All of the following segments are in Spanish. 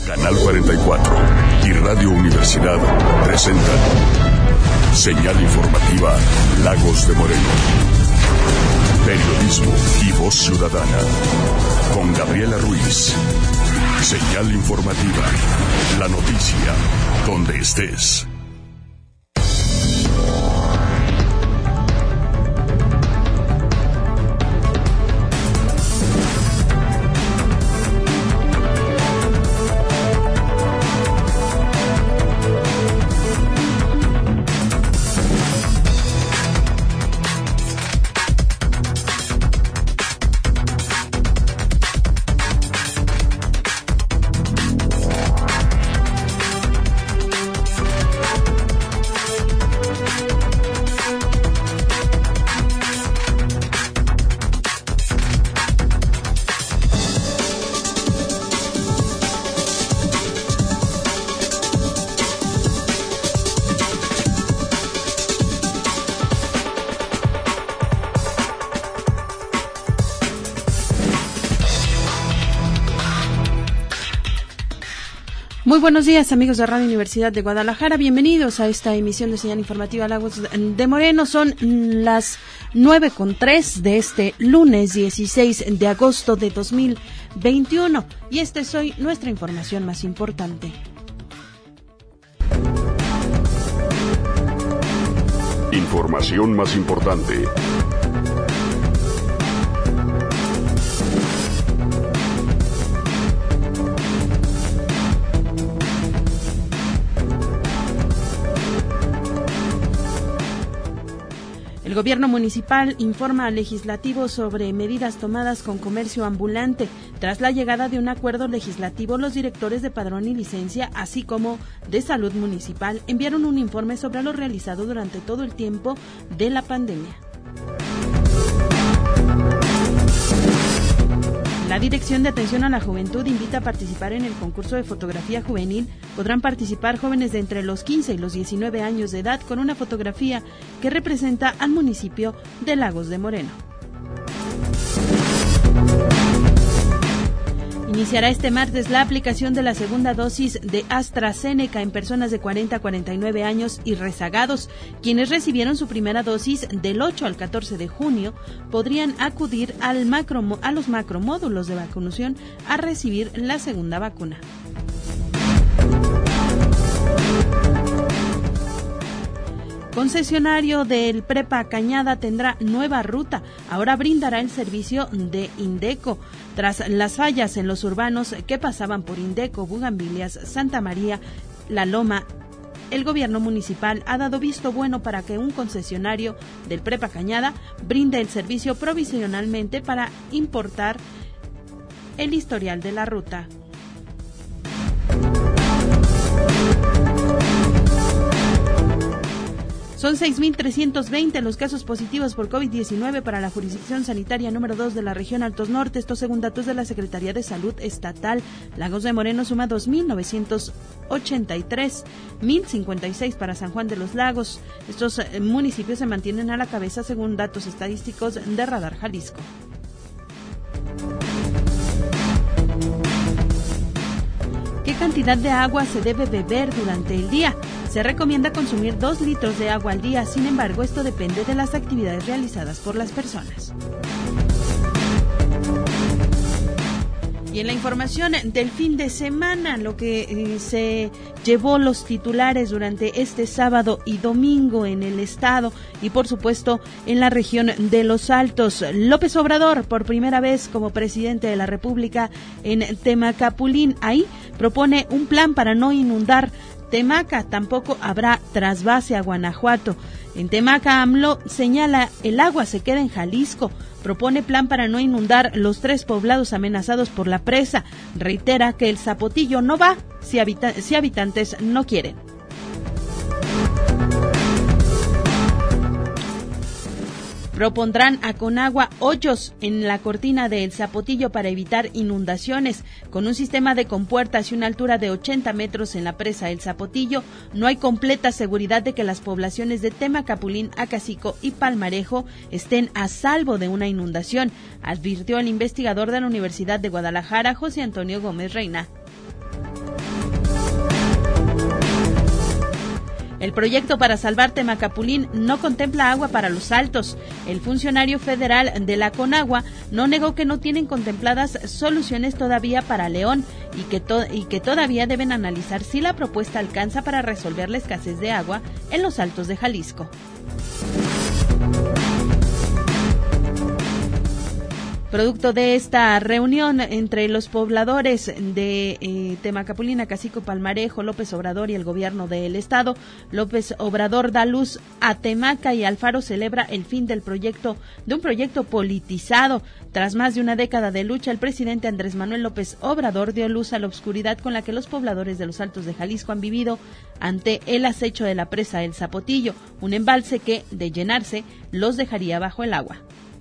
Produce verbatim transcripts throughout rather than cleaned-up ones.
Canal cuarenta y cuatro y Radio Universidad presentan Señal Informativa Lagos de Moreno. Periodismo y voz ciudadana. Con Gabriela Ruiz. Señal Informativa. La noticia donde estés. Muy buenos días, amigos de Radio Universidad de Guadalajara. Bienvenidos a esta emisión de Señal Informativa Lagos de Moreno. Son las nueve con tres de este lunes dieciséis de agosto de dos mil veintiuno. Y esta es hoy nuestra información más importante. Información más importante. El gobierno municipal informa al legislativo sobre medidas tomadas con comercio ambulante. Tras la llegada de un acuerdo legislativo, los directores de padrón y licencia, así como de salud municipal, enviaron un informe sobre lo realizado durante todo el tiempo de la pandemia. La Dirección de Atención a la Juventud invita a participar en el concurso de fotografía juvenil. Podrán participar jóvenes de entre los quince y los diecinueve años de edad con una fotografía que representa al municipio de Lagos de Moreno. Iniciará este martes la aplicación de la segunda dosis de AstraZeneca en personas de cuarenta a cuarenta y nueve años y rezagados. Quienes recibieron su primera dosis del ocho al catorce de junio podrían acudir al macro, a los macromódulos de vacunación a recibir la segunda vacuna. Concesionario del Prepa Cañada tendrá nueva ruta. Ahora brindará el servicio de Indeco. Tras las fallas en los urbanos que pasaban por Indeco, Bugambilias, Santa María, La Loma, el gobierno municipal ha dado visto bueno para que un concesionario del Prepa Cañada brinde el servicio provisionalmente para importar el historial de la ruta. Son seis mil trescientos veinte los casos positivos por COVID diecinueve para la jurisdicción sanitaria número dos de la región Altos Norte. Estos según datos de la Secretaría de Salud Estatal. Lagos de Moreno suma dos mil novecientos ochenta y tres, mil cincuenta y seis para San Juan de los Lagos. Estos municipios se mantienen a la cabeza según datos estadísticos de Radar Jalisco. ¿Qué cantidad de agua se debe beber durante el día? Se recomienda consumir dos litros de agua al día, sin embargo, esto depende de las actividades realizadas por las personas. Y en la información del fin de semana, lo que eh, se llevó los titulares durante este sábado y domingo en el estado y por supuesto en la región de Los Altos. López Obrador, por primera vez como presidente de la República en Temacapulín, ahí propone un plan para no inundar Temaca. Tampoco habrá trasvase a Guanajuato. En Temaca, AMLO señala el agua se queda en Jalisco. Propone plan para no inundar los tres poblados amenazados por la presa. Reitera que el Zapotillo no va si, habita- si habitantes no quieren. Propondrán a Conagua hoyos en la cortina de El Zapotillo para evitar inundaciones. Con un sistema de compuertas y una altura de ochenta metros en la presa El Zapotillo, no hay completa seguridad de que las poblaciones de Temacapulín, Acacico y Palmarejo estén a salvo de una inundación, advirtió el investigador de la Universidad de Guadalajara, José Antonio Gómez Reina. El proyecto para salvar Temacapulín no contempla agua para los Altos. El funcionario federal de la Conagua no negó que no tienen contempladas soluciones todavía para León y que, to- y que todavía deben analizar si la propuesta alcanza para resolver la escasez de agua en los Altos de Jalisco. Producto de esta reunión entre los pobladores de eh, Temacapulín, Acacico, Palmarejo, López Obrador y el gobierno del estado, López Obrador da luz a Temaca y Alfaro celebra el fin del proyecto, de un proyecto politizado. Tras más de una década de lucha, el presidente Andrés Manuel López Obrador dio luz a la oscuridad con la que los pobladores de los Altos de Jalisco han vivido ante el acecho de la presa El Zapotillo, un embalse que, de llenarse, los dejaría bajo el agua.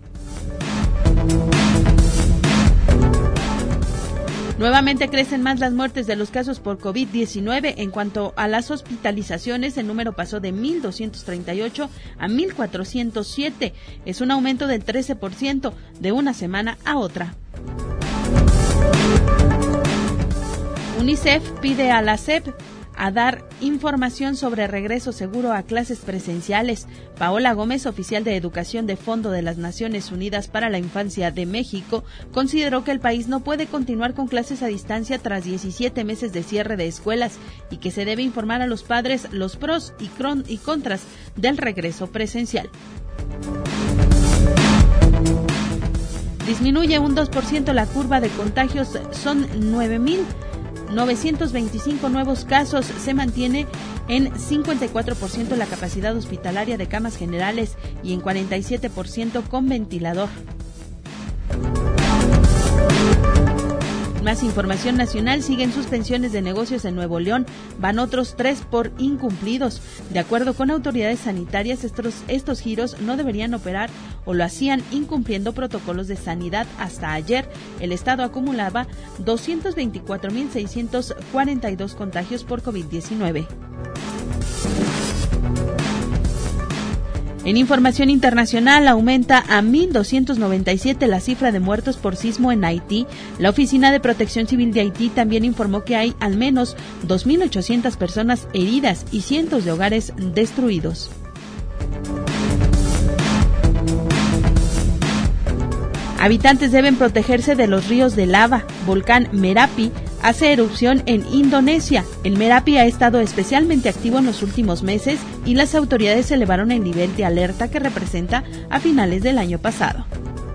Nuevamente crecen más las muertes de los casos por COVID diecinueve. En cuanto a las hospitalizaciones, el número pasó de mil doscientos treinta y ocho a mil cuatrocientos siete. Es un aumento del trece por ciento de una semana a otra. UNICEF pide a la S E P a dar información sobre regreso seguro a clases presenciales. Paola Gómez, oficial de Educación de Fondo de las Naciones Unidas para la Infancia de México, consideró que el país no puede continuar con clases a distancia tras diecisiete meses de cierre de escuelas y que se debe informar a los padres los pros y, cron- y contras del regreso presencial. Disminuye un dos por ciento la curva de contagios, son nueve mil novecientos veinticinco nuevos casos, se mantiene en cincuenta y cuatro por ciento la capacidad hospitalaria de camas generales y en cuarenta y siete por ciento con ventilador. Más información nacional, siguen suspensiones de negocios en Nuevo León, van otros tres por incumplidos. De acuerdo con autoridades sanitarias, estos, estos giros no deberían operar o lo hacían incumpliendo protocolos de sanidad. Hasta ayer, el estado acumulaba doscientos veinticuatro mil seiscientos cuarenta y dos contagios por COVID diecinueve. En información internacional, aumenta a mil doscientos noventa y siete la cifra de muertos por sismo en Haití. La Oficina de Protección Civil de Haití también informó que hay al menos dos mil ochocientas personas heridas y cientos de hogares destruidos. Habitantes deben protegerse de los ríos de lava. Volcán Merapi hace erupción en Indonesia. El Merapi ha estado especialmente activo en los últimos meses y las autoridades elevaron el nivel de alerta que representa a finales del año pasado.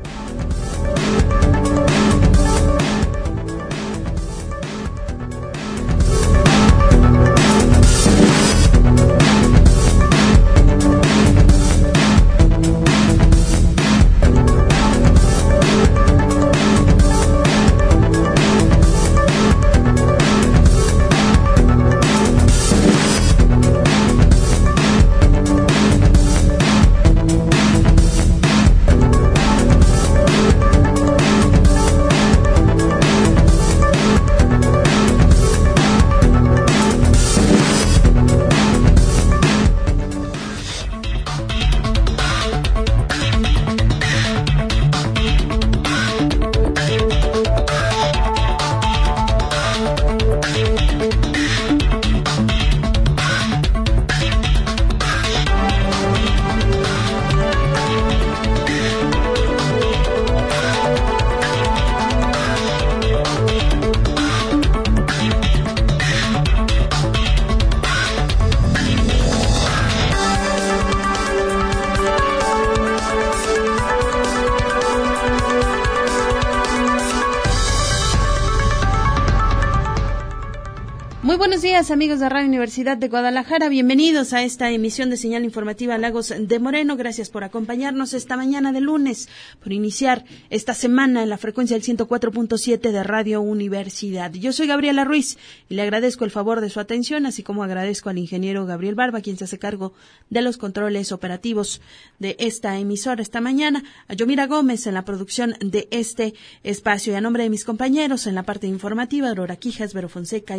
Muy buenos días, amigos de Radio Universidad de Guadalajara. Bienvenidos a esta emisión de Señal Informativa Lagos de Moreno. Gracias por acompañarnos esta mañana de lunes, por iniciar esta semana en la frecuencia del ciento cuatro punto siete de Radio Universidad. Yo soy Gabriela Ruiz y le agradezco el favor de su atención, así como agradezco al ingeniero Gabriel Barba, quien se hace cargo de los controles operativos de esta emisora esta mañana, a Yomira Gómez en la producción de este espacio y a nombre de mis compañeros en la parte informativa, Aurora Quijas, Vero Fonseca y Marco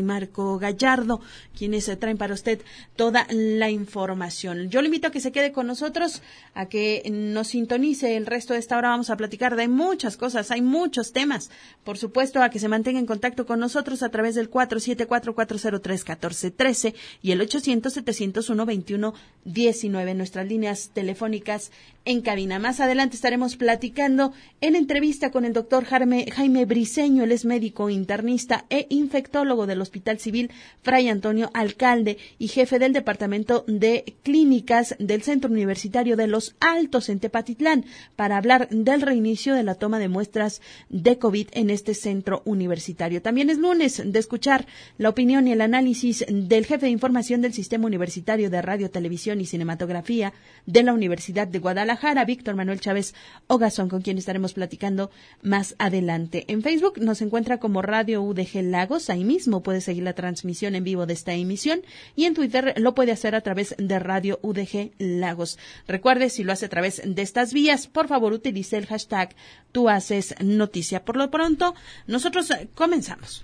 Alberto Gallardo, quienes eh, traen para usted toda la información. Yo le invito a que se quede con nosotros, a que nos sintonice el resto de esta hora. Vamos a platicar de muchas cosas, hay muchos temas. Por supuesto, a que se mantenga en contacto con nosotros a través del cuatro siete cuatro, cuatro cero tres, uno cuatro uno tres y el ochocientos, setecientos uno, veintiuno diecinueve, nuestras líneas telefónicas en cabina. Más adelante estaremos platicando en entrevista con el doctor Jaime, Jaime Briceño. Él es médico internista e infectólogo del Hospital Civil Fray Antonio Alcalde y jefe del Departamento de Clínicas del Centro Universitario de Los Altos en Tepatitlán, para hablar del reinicio de la toma de muestras de COVID en este centro universitario. También es lunes de escuchar la opinión y el análisis del jefe de información del Sistema Universitario de Radio, Televisión y Cinematografía de la Universidad de Guadalajara, Víctor Manuel Chávez Ogazón, con quien estaremos platicando más adelante. En Facebook nos encuentra como Radio U D G Lagos, ahí mismo puede seguir la transmisión en vivo de esta emisión, y en Twitter lo puede hacer a través de Radio U D G Lagos. Recuerde, si lo hace a través de estas vías, por favor utilice el hashtag Tú Haces Noticia. Por lo pronto, nosotros comenzamos.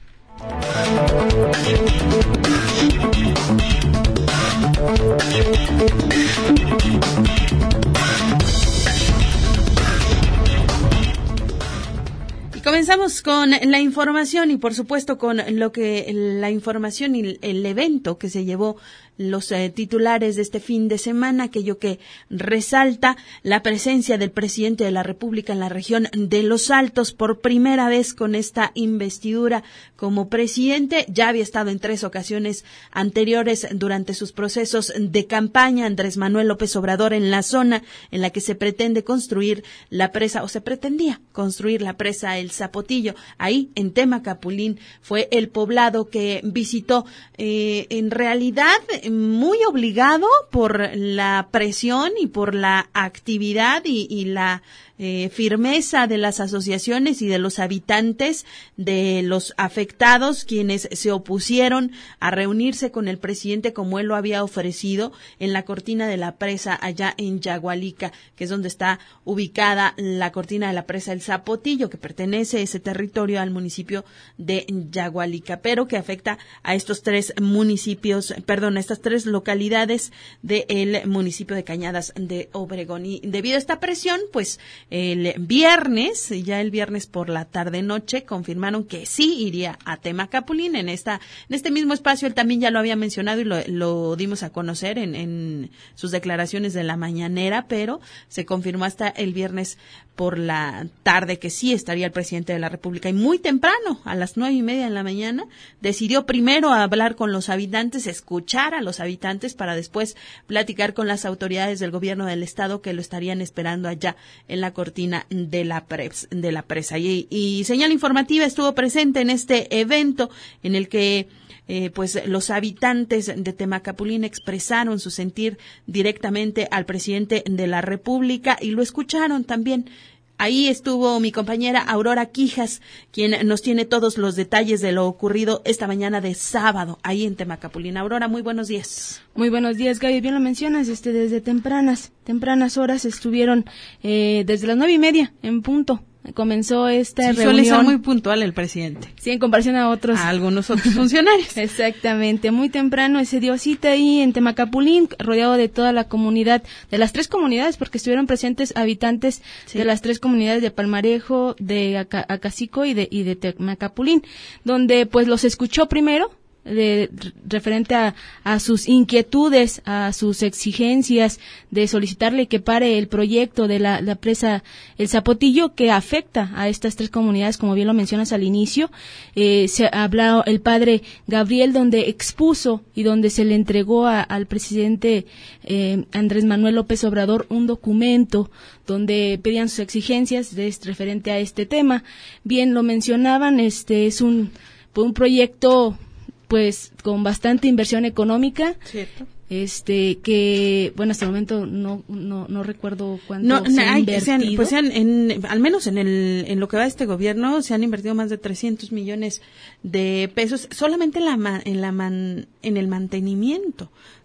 Comenzamos con la información y por supuesto con lo que la información y el evento que se llevó los eh, titulares de este fin de semana, aquello que resalta la presencia del presidente de la República en la región de Los Altos por primera vez con esta investidura como presidente. Ya había estado en tres ocasiones anteriores durante sus procesos de campaña Andrés Manuel López Obrador en la zona en la que se pretende construir la presa, o se pretendía construir la presa El Zapotillo. Ahí en Temacapulín fue el poblado que visitó, eh, en realidad muy obligado por la presión y por la actividad y, y la eh, firmeza de las asociaciones y de los habitantes, de los afectados, quienes se opusieron a reunirse con el presidente como él lo había ofrecido en la cortina de la presa allá en Yagualica, que es donde está ubicada la cortina de la presa El Zapotillo, que pertenece ese territorio al municipio de Yagualica, pero que afecta a estos tres municipios, perdón, a estas tres localidades del municipio de Cañadas de Obregón. Y debido a esta presión, pues el viernes, ya el viernes por la tarde-noche, confirmaron que sí iría a Temacapulín. En esta, en este mismo espacio, él también ya lo había mencionado y lo, lo dimos a conocer en, en sus declaraciones de la mañanera, pero se confirmó hasta el viernes por la tarde que sí estaría el presidente de la República. Y muy temprano, a las nueve y media de la mañana, decidió primero hablar con los habitantes, escuchar a los habitantes para después platicar con las autoridades del gobierno del estado que lo estarían esperando allá en la cortina de la, pres, de la presa. Y, y Señal Informativa estuvo presente en este evento en el que Eh, pues los habitantes de Temacapulín expresaron su sentir directamente al presidente de la República y lo escucharon también. Ahí estuvo mi compañera Aurora Quijas, quien nos tiene todos los detalles de lo ocurrido esta mañana de sábado ahí en Temacapulín. Aurora, muy buenos días. Muy buenos días, Gaby. Bien lo mencionas, este, desde tempranas, tempranas horas estuvieron eh, desde las nueve y media en punto. Comenzó esta sí, reunión. Suele ser muy puntual el presidente. Sí, en comparación a otros. A algunos otros funcionarios. Exactamente. Muy temprano se dio cita ahí en Temacapulín, rodeado de toda la comunidad, de las tres comunidades, porque estuvieron presentes habitantes sí. de las tres comunidades de Palmarejo, de Aca- Acacico y de, y de Temacapulín, donde pues los escuchó primero, de referente a, a sus inquietudes, a sus exigencias de solicitarle que pare el proyecto de la, la presa El Zapotillo, que afecta a estas tres comunidades, como bien lo mencionas al inicio. Eh, se habló el padre Gabriel, donde expuso y donde se le entregó a, al presidente eh, Andrés Manuel López Obrador un documento donde pedían sus exigencias de, referente a este tema. Bien lo mencionaban, este es un, un proyecto pues con bastante inversión económica. Cierto. Este que bueno, hasta el momento no no no recuerdo cuánto no, se ha invertido. Se han, pues se han, en, al menos en el en lo que va de este gobierno se han invertido más de trescientos millones de pesos solamente en la en la man, en el mantenimiento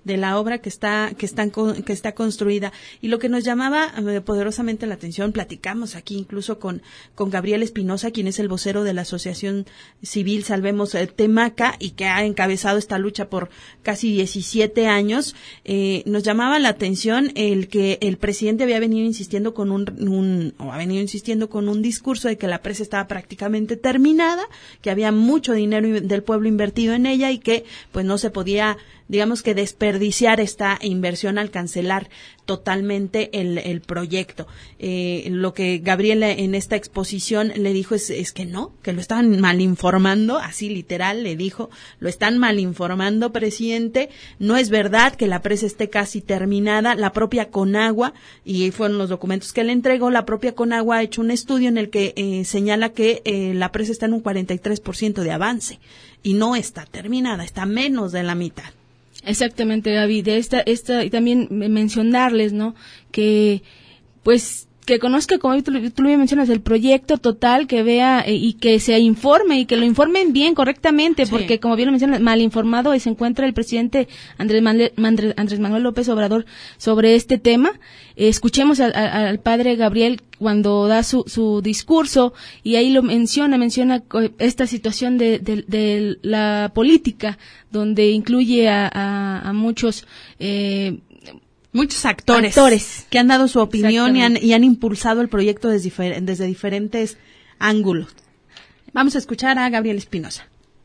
de la obra que está que están que está construida. Y lo que nos llamaba eh, poderosamente la atención, platicamos aquí incluso con con Gabriel Espinosa, quien es el vocero de la Asociación Civil Salvemos eh, Temaca y que ha encabezado esta lucha por casi diecisiete años. Eh, nos llamaba la atención el que el presidente había venido insistiendo con un, un o ha venido insistiendo con un discurso de que la presa estaba prácticamente terminada, que había mucho dinero del pueblo invertido en ella y que pues no se podía, digamos que desperdiciar esta inversión al cancelar totalmente el, el proyecto. Eh, lo que Gabriel en esta exposición le dijo es, es que no, que lo están mal informando, así literal le dijo, lo están mal informando, presidente, no es verdad que la presa esté casi terminada, la propia Conagua, y fueron los documentos que le entregó, la propia Conagua ha hecho un estudio en el que eh, señala que eh, la presa está en un cuarenta y tres por ciento de avance, y no está terminada, está menos de la mitad. Exactamente, Gaby, de esta, esta, y también mencionarles, ¿no?, que, pues, que conozca, como tú, tú lo mencionas, el proyecto total, que vea eh, y que se informe, y que lo informen bien, correctamente, sí. Porque, como bien lo mencionas, mal informado, y se encuentra el presidente Andrés Manuel, Andrés Manuel López Obrador sobre este tema. Eh, escuchemos a, a, al padre Gabriel cuando da su, su discurso, y ahí lo menciona, menciona esta situación de, de, de la política, donde incluye a, a, a muchos eh, Muchos actores, actores que han dado su opinión y han, y han impulsado el proyecto desde, difer- desde diferentes ángulos. Vamos a escuchar a Gabriel Espinosa.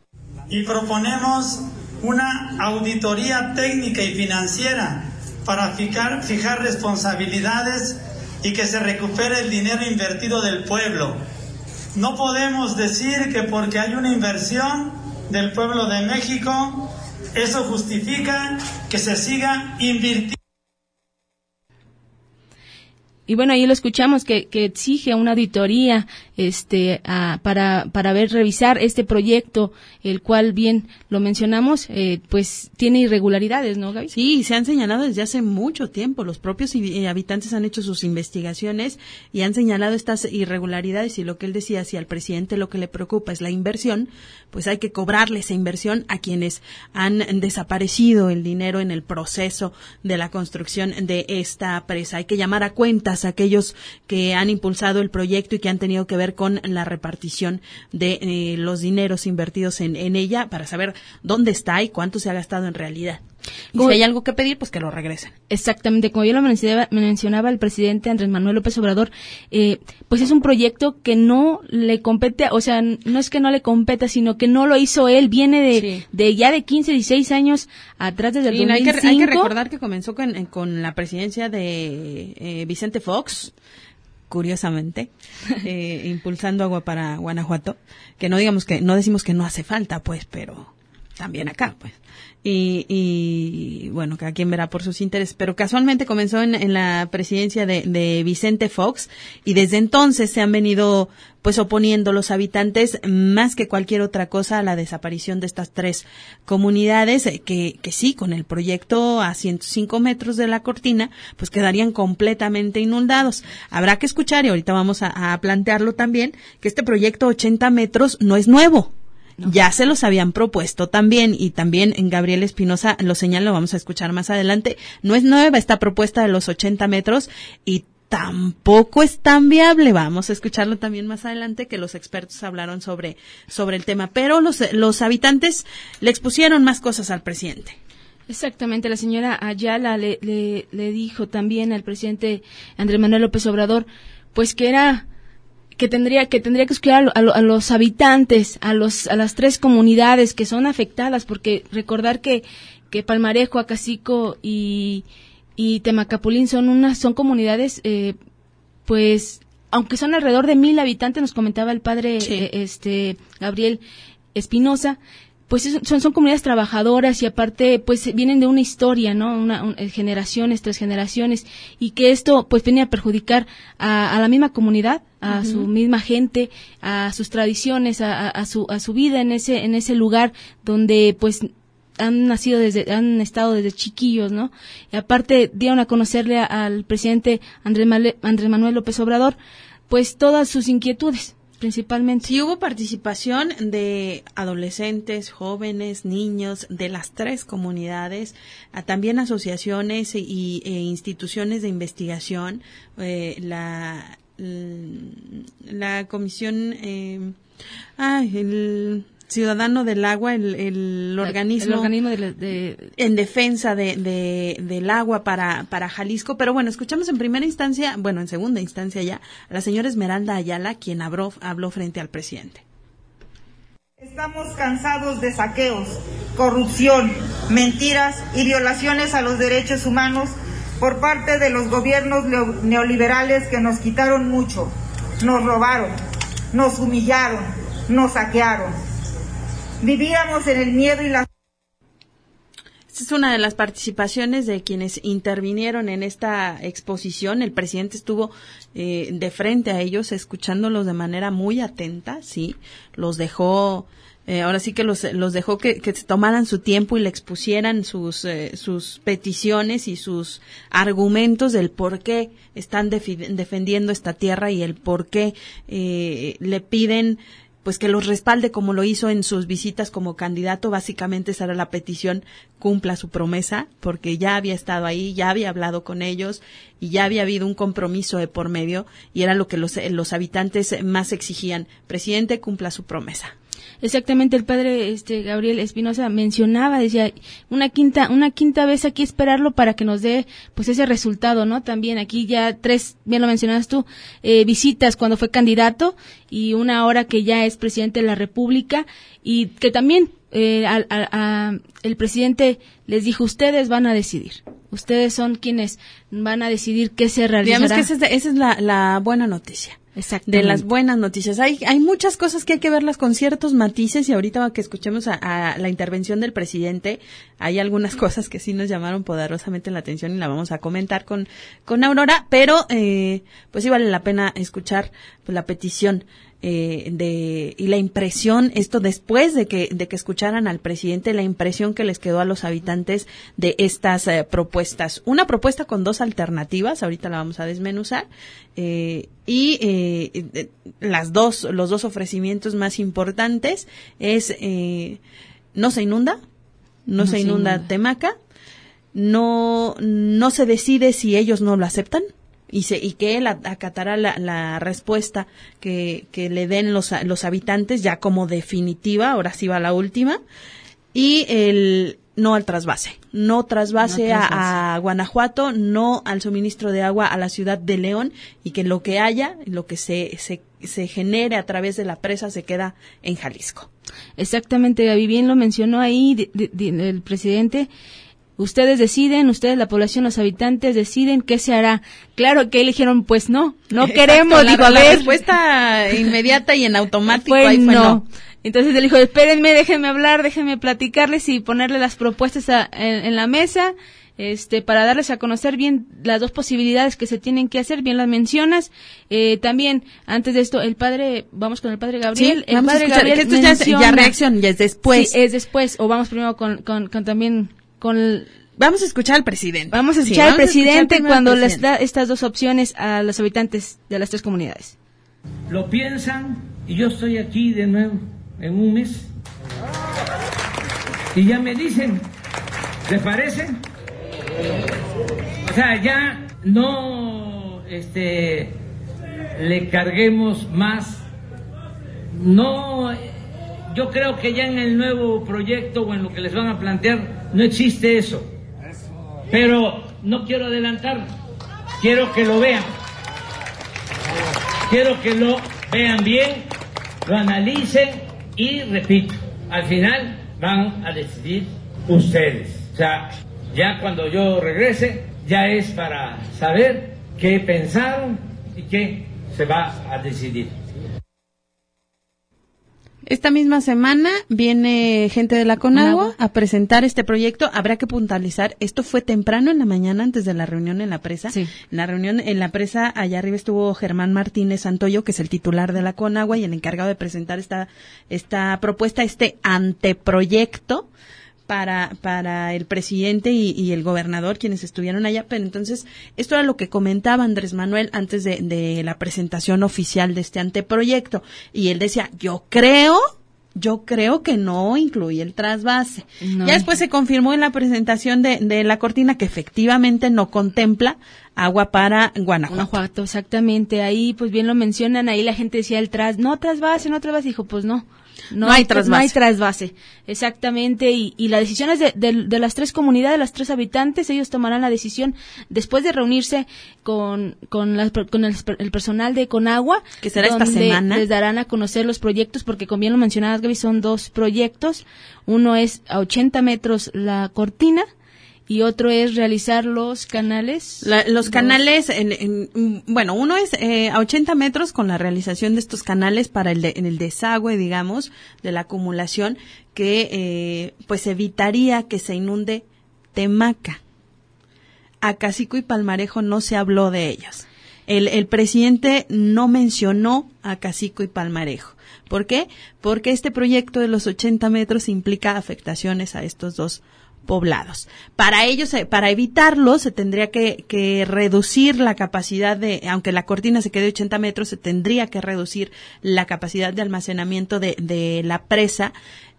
Y proponemos una auditoría técnica y financiera para fijar, fijar responsabilidades y que se recupere el dinero invertido del pueblo. No podemos decir que porque hay una inversión del pueblo de México, eso justifica que se siga invirtiendo. Y bueno, ahí lo escuchamos que, que exige una auditoría este a, para para ver revisar este proyecto, el cual bien lo mencionamos, eh, pues tiene irregularidades, ¿no, Gaby? Sí, se han señalado desde hace mucho tiempo. Los propios habitantes han hecho sus investigaciones y han señalado estas irregularidades, y lo que él decía, si al presidente lo que le preocupa es la inversión, pues hay que cobrarle esa inversión a quienes han desaparecido el dinero en el proceso de la construcción de esta presa. Hay que llamar a cuentas a aquellos que han impulsado el proyecto y que han tenido que ver con la repartición de eh, los dineros invertidos en, en ella, para saber dónde está y cuánto se ha gastado en realidad. Y como, si hay algo que pedir, pues que lo regresen. Exactamente, como yo lo mencionaba, mencionaba el presidente Andrés Manuel López Obrador, eh, pues es un proyecto que no le compete, o sea, no es que no le competa, sino que no lo hizo él, viene de, sí. de ya de quince, dieciséis años atrás, desde el sí, dos mil cinco. Hay que, hay que recordar que comenzó con, con la presidencia de eh, Vicente Fox, curiosamente, eh, impulsando agua para Guanajuato, que no digamos que, no decimos que no hace falta, pues, pero también acá, pues. Y, y bueno, cada quien verá por sus intereses, pero casualmente comenzó en, en la presidencia de, de Vicente Fox, y desde entonces se han venido pues oponiendo los habitantes más que cualquier otra cosa a la desaparición de estas tres comunidades, eh, que, que sí, con el proyecto a ciento cinco metros de la cortina, pues quedarían completamente inundados. Habrá que escuchar, y ahorita vamos a, a plantearlo también, que este proyecto ochenta metros no es nuevo. No. Ya se los habían propuesto también, y también en Gabriel Espinosa lo señala, lo vamos a escuchar más adelante. No es nueva esta propuesta de los ochenta metros y tampoco es tan viable. Vamos a escucharlo también más adelante, que los expertos hablaron sobre, sobre el tema. Pero los, los habitantes le expusieron más cosas al presidente. Exactamente, la señora Ayala le, le, le dijo también al presidente Andrés Manuel López Obrador, pues que era... que tendría que tendría que escuchar a, lo, a los habitantes, a los a las tres comunidades que son afectadas, porque recordar que que Palmarejo, Acacico y y Temacapulín son unas son comunidades eh, pues aunque son alrededor de mil habitantes, nos comentaba el padre sí. eh, este Gabriel Espinosa, pues son, son comunidades trabajadoras, y aparte pues vienen de una historia, ¿no? Una, un, generaciones tras generaciones, y que esto pues viene a perjudicar a, a la misma comunidad, a uh-huh. su misma gente, a sus tradiciones, a, a, a su a su vida en ese en ese lugar donde pues han nacido desde han estado desde chiquillos, ¿no? Y aparte dieron a conocerle a, al presidente Andrés, Male, Andrés Manuel López Obrador pues todas sus inquietudes. principalmente. Sí, hubo participación de adolescentes, jóvenes, niños de las tres comunidades, a, también asociaciones y e instituciones de investigación, eh, la la comisión, eh, ay, el Ciudadano del Agua, el, el organismo, el organismo de, de en defensa de, de del agua para para Jalisco. Pero bueno, escuchamos en primera instancia, bueno, en segunda instancia ya, a la señora Esmeralda Ayala, quien habló, habló frente al presidente. Estamos cansados de saqueos, corrupción, mentiras y violaciones a los derechos humanos por parte de los gobiernos neoliberales que nos quitaron mucho, nos robaron, nos humillaron, nos saquearon. Vivíamos en el miedo y la... Esta es una de las participaciones de quienes intervinieron en esta exposición. El presidente estuvo eh, de frente a ellos, escuchándolos de manera muy atenta, sí, los dejó... Eh, ahora sí que los, los dejó que, que se tomaran su tiempo y le expusieran sus, eh, sus peticiones y sus argumentos del por qué están defi- defendiendo esta tierra y el por qué eh, le piden pues que los respalde como lo hizo en sus visitas como candidato. Básicamente esa era la petición, cumpla su promesa, porque ya había estado ahí, ya había hablado con ellos y ya había habido un compromiso de por medio y era lo que los, los habitantes más exigían. Presidente, cumpla su promesa. Exactamente, el padre este Gabriel Espinosa mencionaba, decía, una quinta una quinta vez aquí esperarlo para que nos dé pues ese resultado, ¿no? También aquí ya tres, bien lo mencionas tú, eh, visitas cuando fue candidato y una ahora que ya es presidente de la República y que también eh, a, a, a, el presidente les dijo, ustedes van a decidir. Ustedes son quienes van a decidir qué se realizará. Digamos que esa es, esa es la, la buena noticia. Exactamente. De las buenas noticias. Hay hay muchas cosas que hay que verlas con ciertos matices y ahorita que escuchemos a, a la intervención del presidente, hay algunas cosas que sí nos llamaron poderosamente la atención y la vamos a comentar con con Aurora, pero eh, pues sí vale la pena escuchar pues, la petición eh, de y la impresión, esto después de que de que escucharan al presidente, la impresión que les quedó a los habitantes de estas eh, propuestas. Una propuesta con dos alternativas, ahorita la vamos a desmenuzar, eh, y eh, las dos, los dos ofrecimientos más importantes es eh, no se inunda, no, no se, se inunda, inunda Temaca, no no se decide si ellos no lo aceptan. Y, se, y que él acatará la, la respuesta que, que le den los, los habitantes ya como definitiva, ahora sí va la última, y el no al trasvase, no trasvase, no trasvase. A, a Guanajuato, no al suministro de agua a la ciudad de León, y que lo que haya, lo que se, se, se genere a través de la presa se queda en Jalisco. Exactamente, Gaby, bien lo mencionó ahí de, de, de, el presidente. Ustedes deciden, ustedes, la población, los habitantes deciden qué se hará. Claro que eligieron, pues no, no Exacto, queremos, la, digo, a ver. La respuesta inmediata y en automático fue ahí fue no. no. Entonces él dijo, espérenme, déjenme hablar, déjenme platicarles y ponerle las propuestas a, en, en la mesa, este, para darles a conocer bien las dos posibilidades que se tienen que hacer, bien las mencionas. Eh, también, antes de esto, el padre, vamos con el padre Gabriel. Sí, el vamos padre a escuchar, Gabriel esto ya, es, ya reacción, ya es después. Sí, es después, o vamos primero con, con, con también, con el, Vamos a escuchar al presidente. Vamos a escuchar sí, al presidente escuchar cuando al presidente. Les da estas dos opciones a los habitantes de las tres comunidades. Lo piensan y yo estoy aquí de nuevo en un mes. Y ya me dicen, ¿les parece? O sea, ya no este, le carguemos más. No, yo creo que ya en el nuevo proyecto o en lo que les van a plantear no existe eso. Pero no quiero adelantar, quiero que lo vean, quiero que lo vean bien, lo analicen y repito, al final van a decidir ustedes. O sea, ya cuando yo regrese, ya es para saber qué pensaron y qué se va a decidir. Esta misma semana viene gente de la Conagua a presentar este proyecto. Habrá que puntualizar, esto fue temprano en la mañana antes de la reunión en la presa. Sí. En la reunión en la presa, allá arriba estuvo Germán Martínez Santoyo, que es el titular de la Conagua y el encargado de presentar esta esta propuesta, este anteproyecto para para el presidente y, y el gobernador, quienes estuvieron allá. Pero entonces, esto era lo que comentaba Andrés Manuel antes de, de la presentación oficial de este anteproyecto. Y él decía, yo creo... Yo creo que no incluye el trasvase. No. Ya después se confirmó en la presentación de, de la cortina que efectivamente no contempla agua para Guanajuato. Guanajuato, exactamente. Ahí, pues bien lo mencionan, ahí la gente decía el tras, no trasvase, no trasvase, dijo, pues no. No, no hay trasvase. No hay trasvase, exactamente, y, y la decisión es de, de, de las tres comunidades, las tres habitantes. Ellos tomarán la decisión después de reunirse con con, la, con el, el personal de Conagua, que será esta semana. Les darán a conocer los proyectos, porque como bien lo mencionabas, Gaby, son dos proyectos. Uno es a ochenta metros la cortina, y otro es realizar los canales. La, los canales, en, en, bueno, uno es eh, a ochenta metros con la realización de estos canales para el, de, en el desagüe, digamos, de la acumulación, que eh, pues evitaría que se inunde Temaca. Acacico y Palmarejo no se habló de ellos. El, el presidente no mencionó a Acacico y Palmarejo. ¿Por qué? Porque este proyecto de los ochenta metros implica afectaciones a estos dos poblados. Para ellos, para evitarlo, se tendría que, que reducir la capacidad de, aunque la cortina se quede ochenta metros, se tendría que reducir la capacidad de almacenamiento de, de la presa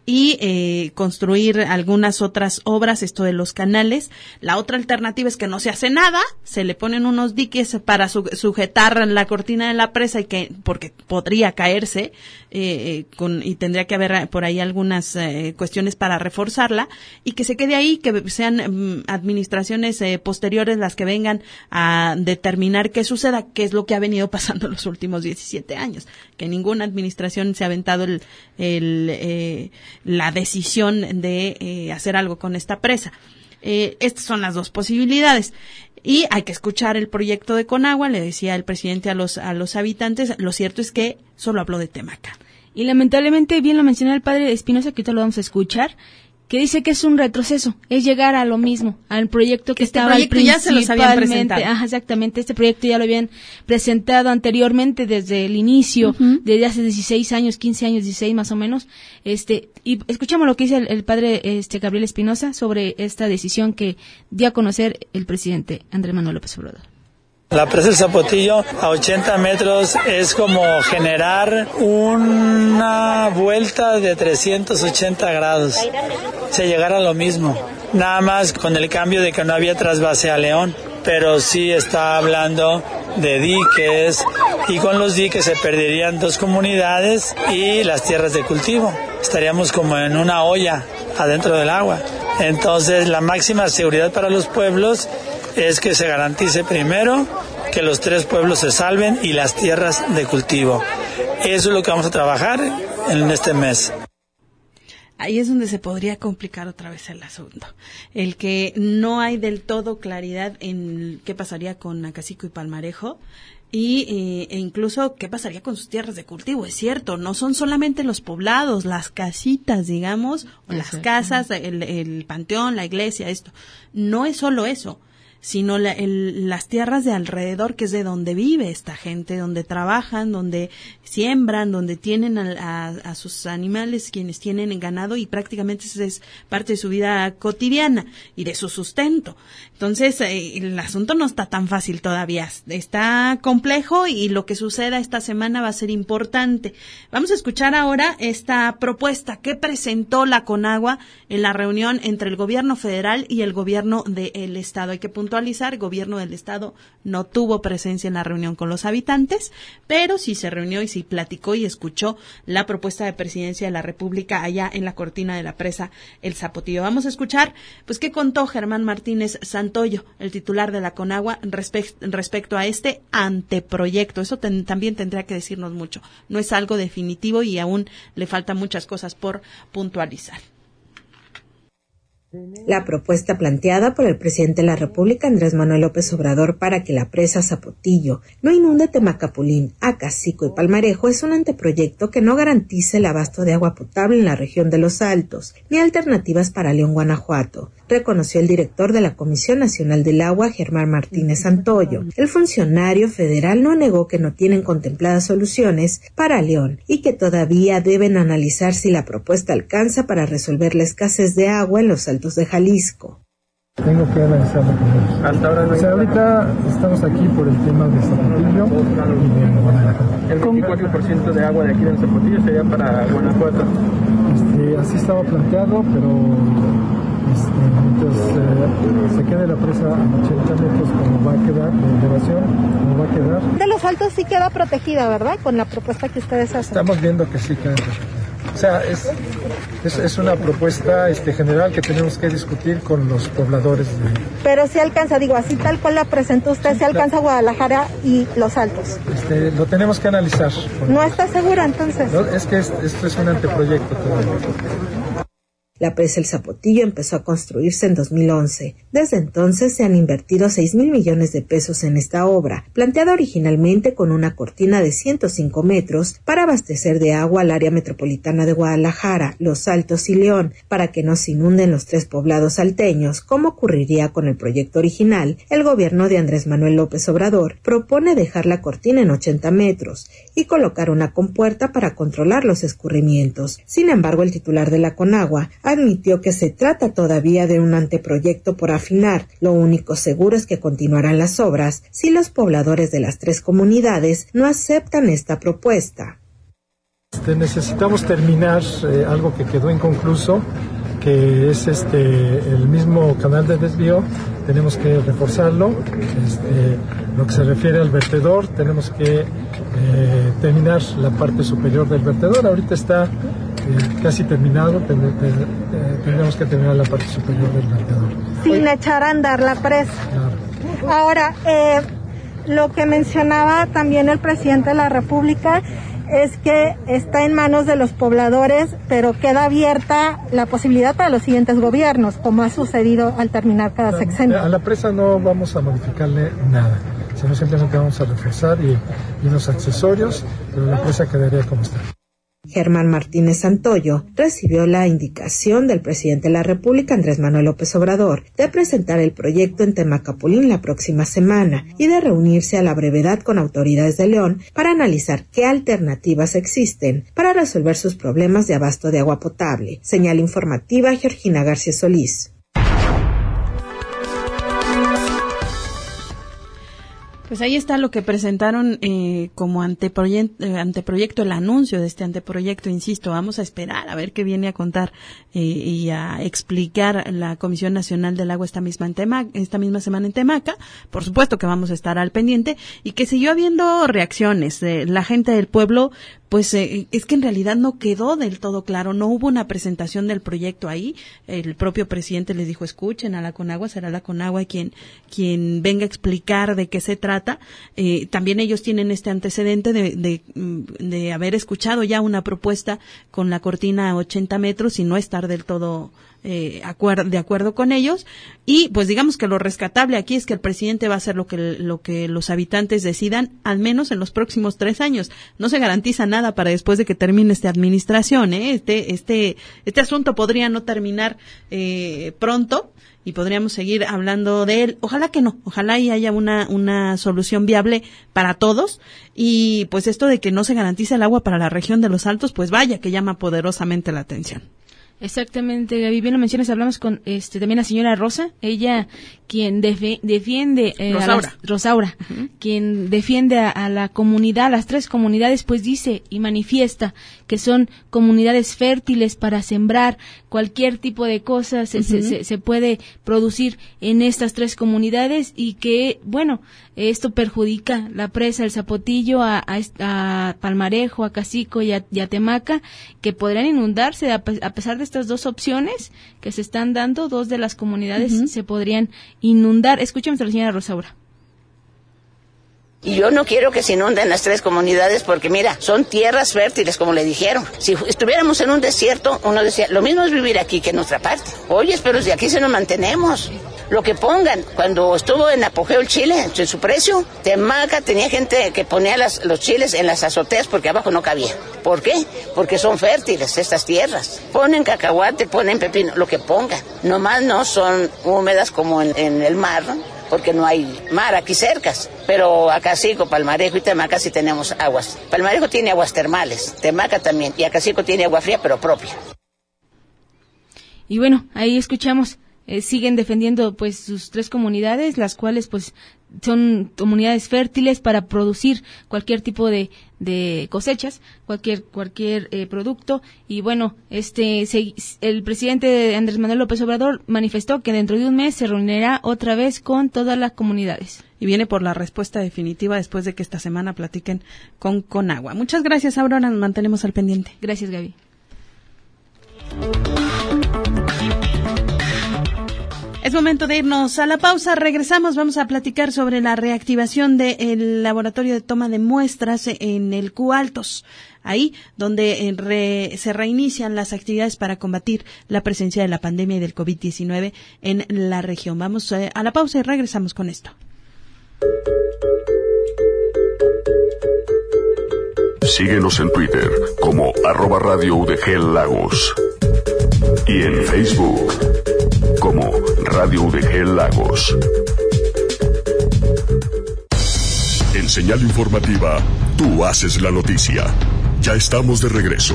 y eh, construir algunas otras obras, esto de los canales. La otra alternativa es que no se hace nada, se le ponen unos diques para su, sujetar la cortina de la presa y que, porque podría caerse, eh, con, y tendría que haber por ahí algunas eh, cuestiones para reforzarla, y que se quede ahí, que sean um, administraciones eh, posteriores las que vengan a determinar qué suceda, que es lo que ha venido pasando los últimos diecisiete años, que ninguna administración se ha aventado el, el eh, la decisión de eh, hacer algo con esta presa. Eh, estas son las dos posibilidades. Y hay que escuchar el proyecto de Conagua, le decía el presidente a los a los habitantes. Lo cierto es que solo habló de Temaca. Y lamentablemente, bien lo mencionó el padre Espinosa, que ahorita lo vamos a escuchar, que dice que es un retroceso, es llegar a lo mismo, al proyecto que este estaba proyecto ya se los habían presentado. Ajá, exactamente, este proyecto ya lo habían presentado anteriormente desde el inicio, uh-huh. desde hace dieciséis años, quince años, dieciséis más o menos. Este, y escuchamos lo que dice el, el padre este Gabriel Espinosa sobre esta decisión que dio a conocer el presidente Andrés Manuel López Obrador. La presa del Zapotillo a ochenta metros es como generar una vuelta de trescientos ochenta grados. Se llegara a lo mismo, nada más con el cambio de que no había trasvase a León, pero sí está hablando de diques, y con los diques se perderían dos comunidades y las tierras de cultivo. Estaríamos como en una olla adentro del agua. Entonces, la máxima seguridad para los pueblos es que se garantice primero que los tres pueblos se salven y las tierras de cultivo. Eso es lo que vamos a trabajar en este mes. Ahí es donde se podría complicar otra vez el asunto. El que no hay del todo claridad en qué pasaría con Acacico y Palmarejo, y eh, e incluso qué pasaría con sus tierras de cultivo. Es cierto, no son solamente los poblados, las casitas, digamos, o las casas, el, el panteón, la iglesia, esto. No es solo eso, sino la, el, las tierras de alrededor, que es de donde vive esta gente, donde trabajan, donde siembran, donde tienen a, a, a sus animales, quienes tienen ganado, y prácticamente esa es parte de su vida cotidiana y de su sustento. Entonces, eh, el asunto no está tan fácil todavía, está complejo, y lo que suceda esta semana va a ser importante. Vamos a escuchar ahora esta propuesta que presentó la Conagua en la reunión entre el gobierno federal y el gobierno del estado. Hay que puntualizar, el gobierno del estado no tuvo presencia en la reunión con los habitantes, pero sí se reunió y sí platicó y escuchó la propuesta de presidencia de la República allá en la cortina de la presa El Zapotillo. Vamos a escuchar, pues, qué contó Germán Martínez Santoyo, el titular de la Conagua, respe- respecto a este anteproyecto. Eso ten- también tendría que decirnos mucho. No es algo definitivo y aún le faltan muchas cosas por puntualizar. La propuesta planteada por el presidente de la República, Andrés Manuel López Obrador, para que la presa Zapotillo no inunde Temacapulín, Acacico y Palmarejo es un anteproyecto que no garantice el abasto de agua potable en la región de Los Altos, ni alternativas para León, Guanajuato, reconoció el director de la Comisión Nacional del Agua, Germán Martínez Santoyo. El funcionario federal no negó que no tienen contempladas soluciones para León y que todavía deben analizar si la propuesta alcanza para resolver la escasez de agua en Los Altos de Jalisco. Tengo que analizarlo con ellos. Hasta ahora no. O sea, ahorita estamos aquí por el tema de Zapotillo y de Guanajuato. El veinticuatro por ciento de agua de aquí de Zapotillo sería para Guanajuato. Este, así estaba planteado, pero este, mientras eh, se quede la presa a ochenta metros, como va a quedar, de elevación, como va a quedar. De Los Altos sí queda protegida, ¿verdad? Con la propuesta que ustedes hacen. Estamos viendo que sí queda protegida. O sea, es, es, es una propuesta este, general que tenemos que discutir con los pobladores. De... Pero si alcanza, digo, así tal cual la presentó usted, si alcanza Guadalajara y Los Altos. Este, lo tenemos que analizar. ¿No está segura entonces? No, es que es, esto es un anteproyecto todavía. La presa El Zapotillo empezó a construirse en dos mil once. Desde entonces se han invertido seis mil millones de pesos en esta obra, planteada originalmente con una cortina de ciento cinco metros para abastecer de agua al área metropolitana de Guadalajara, Los Altos y León, para que no se inunden los tres poblados salteños, como ocurriría con el proyecto original. El gobierno de Andrés Manuel López Obrador propone dejar la cortina en ochenta metros y colocar una compuerta para controlar los escurrimientos. Sin embargo, el titular de la Conagua admitió que se trata todavía de un anteproyecto por afinar. Lo único seguro es que continuarán las obras si los pobladores de las tres comunidades no aceptan esta propuesta. Este, necesitamos terminar eh, algo que quedó inconcluso, que es este el mismo canal de desvío. Tenemos que reforzarlo. Este, lo que se refiere al vertedor, tenemos que eh, terminar la parte superior del vertedor. Ahorita está eh, casi terminado, ten, ten, eh, tendremos que terminar la parte superior del vertedor. Sin echar a andar la presa. Claro. Ahora, eh, lo que mencionaba también el presidente de la República es que está en manos de los pobladores, pero queda abierta la posibilidad para los siguientes gobiernos, como ha sucedido al terminar cada no, sexenio. A la presa no vamos a modificarle nada, sino simplemente vamos a reforzar y, y unos accesorios, pero la presa quedaría como está. Germán Martínez Santoyo recibió la indicación del presidente de la República, Andrés Manuel López Obrador, de presentar el proyecto en Temacapulín la próxima semana y de reunirse a la brevedad con autoridades de León para analizar qué alternativas existen para resolver sus problemas de abasto de agua potable. Señal informativa, Georgina García Solís. Pues ahí está lo que presentaron eh, como anteproyecto, eh, anteproyecto, el anuncio de este anteproyecto. Insisto, vamos a esperar a ver qué viene a contar eh, y a explicar la Comisión Nacional del Agua esta misma en Temaca, esta misma semana en Temaca. Por supuesto que vamos a estar al pendiente y que siguió habiendo reacciones. Eh, la gente del pueblo, pues eh, es que en realidad no quedó del todo claro, no hubo una presentación del proyecto ahí. El propio presidente les dijo, escuchen a la Conagua, será la Conagua quien quien venga a explicar de qué se trata. Eh, también ellos tienen este antecedente de, de, de haber escuchado ya una propuesta con la cortina a ochenta metros y no estar del todo eh, acuer- de acuerdo con ellos. Y pues digamos que lo rescatable aquí es que el presidente va a hacer lo que, lo que los habitantes decidan, al menos en los próximos tres años. No se garantiza nada para después de que termine esta administración, ¿eh? Este, este, este asunto podría no terminar eh, pronto. Y podríamos seguir hablando de él. Ojalá que no, ojalá y haya una, una solución viable para todos. Y pues esto de que no se garantiza el agua para la región de Los Altos, pues vaya que llama poderosamente la atención. Exactamente, Gaby, bien lo mencionas, hablamos con este también la señora Rosa, ella quien defe, defiende eh, Rosaura, a las, Rosaura uh-huh. quien defiende a, a la comunidad, a las tres comunidades, pues dice y manifiesta que son comunidades fértiles para sembrar cualquier tipo de cosas, uh-huh. se, se, se puede producir en estas tres comunidades y que, bueno, esto perjudica la presa El Zapotillo, a, a, a Palmarejo, a Acacico y a, y a Temaca, que podrían inundarse a, a pesar de estas dos opciones que se están dando, dos de las comunidades uh-huh. se podrían inundar. Escuchemos a la señora Rosaura. Y yo no quiero que se inunden las tres comunidades porque, mira, son tierras fértiles, como le dijeron. Si estuviéramos en un desierto, uno decía, lo mismo es vivir aquí que en otra parte. Oye, pero si aquí se nos mantenemos. Lo que pongan, cuando estuvo en apogeo el chile, en su precio, Temaca tenía gente que ponía las, los chiles en las azoteas porque abajo no cabía. ¿Por qué? Porque son fértiles estas tierras. Ponen cacahuate, ponen pepino, lo que pongan. Nomás no son húmedas como en, en el mar, ¿no? Porque no hay mar aquí cercas. Pero Acacico, Palmarejo y Temaca sí tenemos aguas. Palmarejo tiene aguas termales, Temaca también, y Acacico tiene agua fría, pero propia. Y bueno, ahí escuchamos. Eh, siguen defendiendo pues sus tres comunidades, las cuales pues son comunidades fértiles para producir cualquier tipo de, de cosechas, cualquier cualquier eh, producto. Y bueno, este se, el presidente Andrés Manuel López Obrador manifestó que dentro de un mes se reunirá otra vez con todas las comunidades. Y viene por la respuesta definitiva después de que esta semana platiquen con Conagua. Muchas gracias, Aurora, nos mantenemos al pendiente. Gracias, Gaby. Es momento de irnos a la pausa. Regresamos, vamos a platicar sobre la reactivación del laboratorio de toma de muestras en el Q Altos, ahí donde re, se reinician las actividades para combatir la presencia de la pandemia y del COVID diecinueve en la región. Vamos a la pausa y regresamos con esto. Síguenos en Twitter como arroba Radio U D G Lagos y en Facebook como Radio U D G Lagos. En Señal Informativa, tú haces la noticia. Ya estamos de regreso.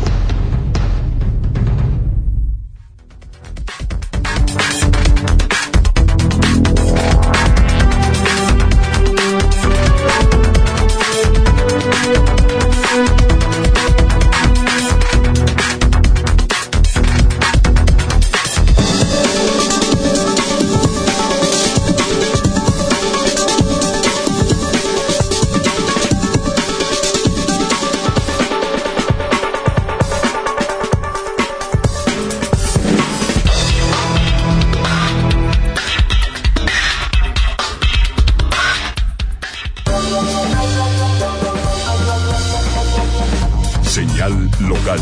Local.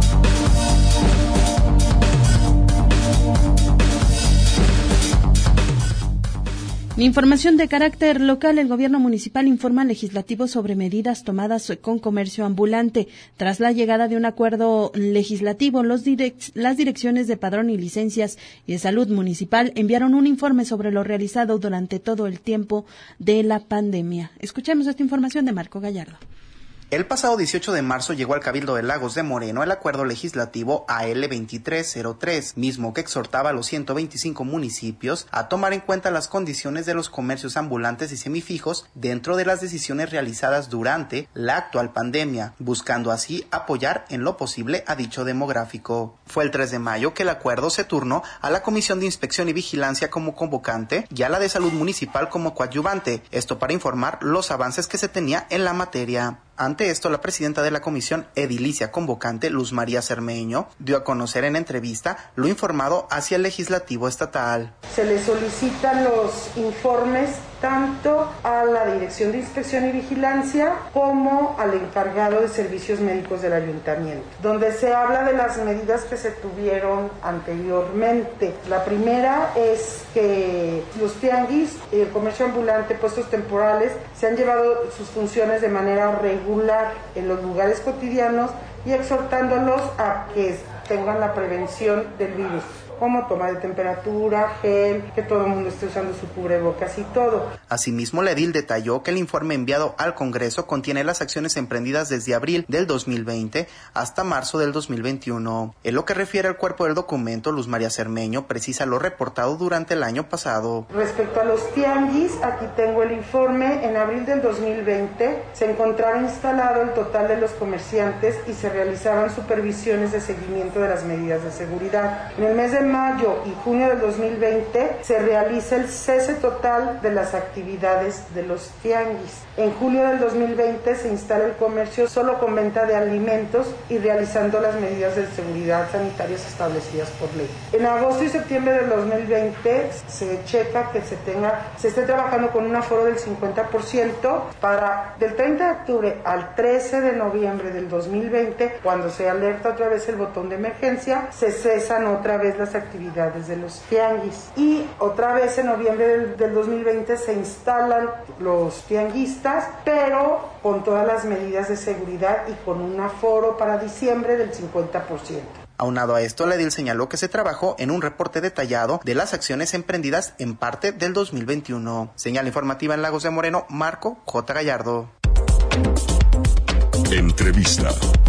Información de carácter local. El gobierno municipal informa al legislativo sobre medidas tomadas con comercio ambulante. Tras la llegada de un acuerdo legislativo, los direc- las direcciones de Padrón y Licencias y de Salud Municipal enviaron un informe sobre lo realizado durante todo el tiempo de la pandemia. Escuchemos esta información de Marco Gallardo. El pasado dieciocho de marzo llegó al Cabildo de Lagos de Moreno el acuerdo legislativo A L veintitrés cero tres, mismo que exhortaba a los ciento veinticinco municipios a tomar en cuenta las condiciones de los comercios ambulantes y semifijos dentro de las decisiones realizadas durante la actual pandemia, buscando así apoyar en lo posible a dicho demográfico. Fue el tres de mayo que el acuerdo se turnó a la Comisión de Inspección y Vigilancia como convocante y a la de Salud Municipal como coadyuvante, esto para informar los avances que se tenía en la materia. Ante esto, la presidenta de la comisión edilicia convocante, Luz María Cermeño, dio a conocer en entrevista lo informado hacia el legislativo estatal. Se le solicitan los informes tanto a la Dirección de Inspección y Vigilancia como al encargado de servicios médicos del ayuntamiento, donde se habla de las medidas que se tuvieron anteriormente. La primera es que los tianguis y el comercio ambulante, puestos temporales, se han llevado sus funciones de manera regular en los lugares cotidianos y exhortándolos a que tengan la prevención del virus, como toma de temperatura, gel, que todo el mundo esté usando su cubrebocas y todo. Asimismo, la edil detalló que el informe enviado al Congreso contiene las acciones emprendidas desde abril del dos mil veinte hasta marzo del dos mil veintiuno. En lo que refiere al cuerpo del documento, Luz María Cermeño precisa lo reportado durante el año pasado. Respecto a los tianguis, aquí tengo el informe. En abril del dos mil veinte se encontraba instalado el total de los comerciantes y se realizaban supervisiones de seguimiento de las medidas de seguridad. En el mes de de mayo y junio del dos mil veinte se realiza el cese total de las actividades de los tianguis. En julio del dos mil veinte se instala el comercio solo con venta de alimentos y realizando las medidas de seguridad sanitarias establecidas por ley. En agosto y septiembre del dos mil veinte se checa que se tenga, se esté trabajando con un aforo del cincuenta por ciento para del treinta de octubre al trece de noviembre del dos mil veinte, cuando se alerta otra vez el botón de emergencia, se cesan otra vez las actividades de los tianguis. Y otra vez en noviembre del, del dos mil veinte se instalan los tianguistas, pero con todas las medidas de seguridad y con un aforo para diciembre del cincuenta por ciento. Aunado a esto, la edil señaló que se trabajó en un reporte detallado de las acciones emprendidas en parte del dos mil veintiuno. Señal informativa en Lagos de Moreno, Marco J. Gallardo. Entrevista.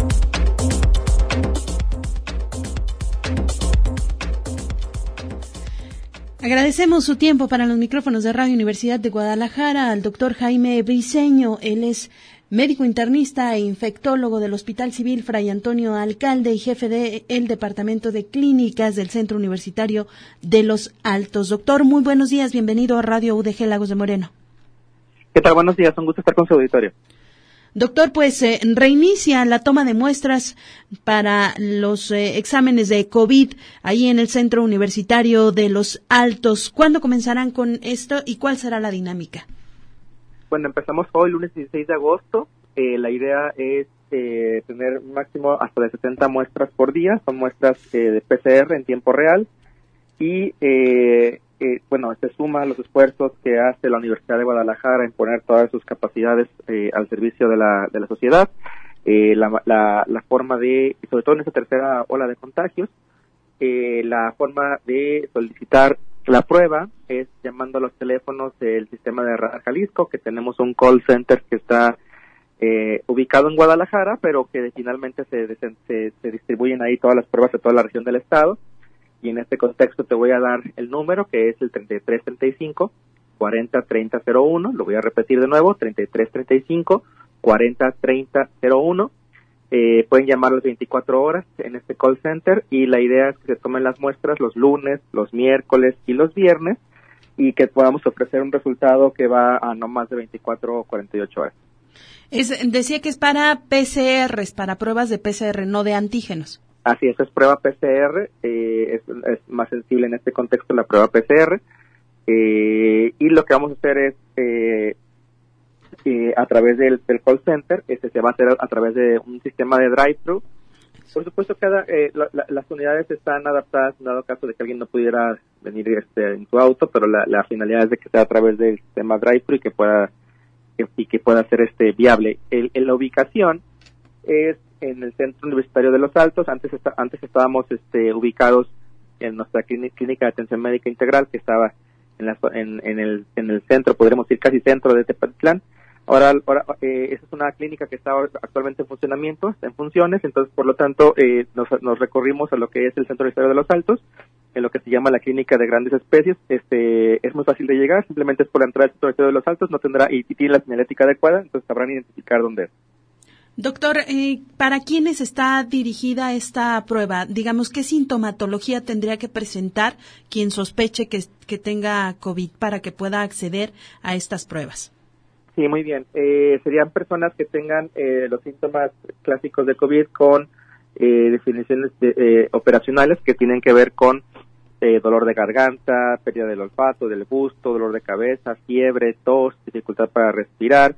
Agradecemos su tiempo para los micrófonos de Radio Universidad de Guadalajara al doctor Jaime Briceño. Él es médico internista e infectólogo del Hospital Civil Fray Antonio Alcalde y jefe del Departamento de Clínicas del Centro Universitario de Los Altos. Doctor, muy buenos días, bienvenido a Radio U D G Lagos de Moreno. ¿Qué tal? Buenos días, un gusto estar con su auditorio. Doctor, pues eh, reinicia la toma de muestras para los eh, exámenes de COVID ahí en el Centro Universitario de Los Altos. ¿Cuándo comenzarán con esto y cuál será la dinámica? Bueno, empezamos hoy, lunes dieciséis de agosto. Eh, la idea es eh, tener un máximo hasta de setenta muestras por día. Son muestras eh, de P C R en tiempo real. Y, eh, eh, bueno, se suma los esfuerzos que hace la Universidad de Guadalajara en poner todas sus capacidades eh, al servicio de la, de la sociedad. Eh, la, la, la forma de, sobre todo en esta tercera ola de contagios, eh, la forma de solicitar la prueba es llamando a los teléfonos del sistema de Radar Jalisco, que tenemos un call center que está eh, ubicado en Guadalajara, pero que finalmente se, se, se distribuyen ahí todas las pruebas de toda la región del estado. Y en este contexto te voy a dar el número, que es el treinta y tres treinta y cinco, cuarenta treinta cero uno. Lo voy a repetir de nuevo, treinta y tres treinta y cinco, cuarenta treinta cero uno. Eh, pueden llamar las veinticuatro horas en este call center y la idea es que se tomen las muestras los lunes, los miércoles y los viernes y que podamos ofrecer un resultado que va a no más de veinticuatro o cuarenta y ocho horas. Es, decía que es para P C Rs, para pruebas de P C R, no de antígenos. Así es, es prueba P C R, eh, es, es más sensible en este contexto la prueba P C R eh, y lo que vamos a hacer es eh, Eh, a través del, del call center, este se va a hacer a, a través de un sistema de drive-thru. Por supuesto, cada eh, la, la, las unidades están adaptadas en dado caso de que alguien no pudiera venir este, en su auto, pero la, la finalidad es de que sea a través del sistema drive-thru y que pueda que, y que pueda ser este viable. El, el, la ubicación es en el Centro Universitario de Los Altos. Antes está, antes estábamos este, ubicados en nuestra clínica, clínica de atención médica integral, que estaba en, la, en, en, el, en el centro, podríamos decir casi centro de Tepatitlán. Ahora, ahora eh, esa es una clínica que está actualmente en funcionamiento, en funciones, entonces, por lo tanto, eh, nos, nos recorrimos a lo que es el Centro Universitario de Los Altos, en lo que se llama la Clínica de Grandes Especies. Este es muy fácil de llegar, simplemente es por la entrada del Centro Universitario de Los Altos, no tendrá y, y tiene la señalética adecuada, entonces sabrán identificar dónde es. Doctor, eh, ¿para quiénes está dirigida esta prueba? Digamos, ¿qué sintomatología tendría que presentar quien sospeche que, que tenga COVID para que pueda acceder a estas pruebas? Sí, muy bien. Eh, serían personas que tengan eh, los síntomas clásicos de COVID con eh, definiciones de, eh, operacionales que tienen que ver con eh, dolor de garganta, pérdida del olfato, del gusto, dolor de cabeza, fiebre, tos, dificultad para respirar,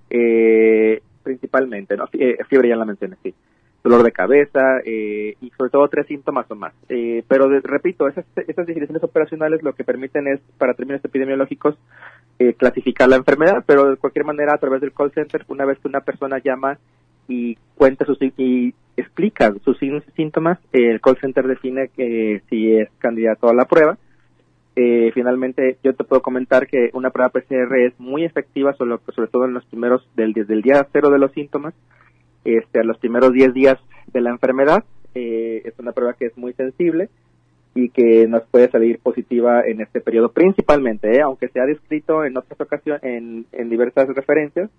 eh, principalmente, ¿no? Fiebre ya la mencioné, sí. Dolor de cabeza eh, y sobre todo tres síntomas o más. Eh, pero de, repito, esas, esas definiciones operacionales lo que permiten es, para términos epidemiológicos, eh, clasificar la enfermedad, pero de cualquier manera a través del call center, una vez que una persona llama y cuenta sus y explica sus síntomas, eh, el call center define que si es candidato a la prueba. Eh, finalmente, yo te puedo comentar que una prueba P C R es muy efectiva, sobre, sobre todo en los primeros, del, desde el día cero de los síntomas, este, a los primeros diez días de la enfermedad. Eh, es una prueba que es muy sensible y que nos puede salir positiva en este periodo principalmente, eh, aunque se ha descrito en otras ocasiones, en, en diversas referencias,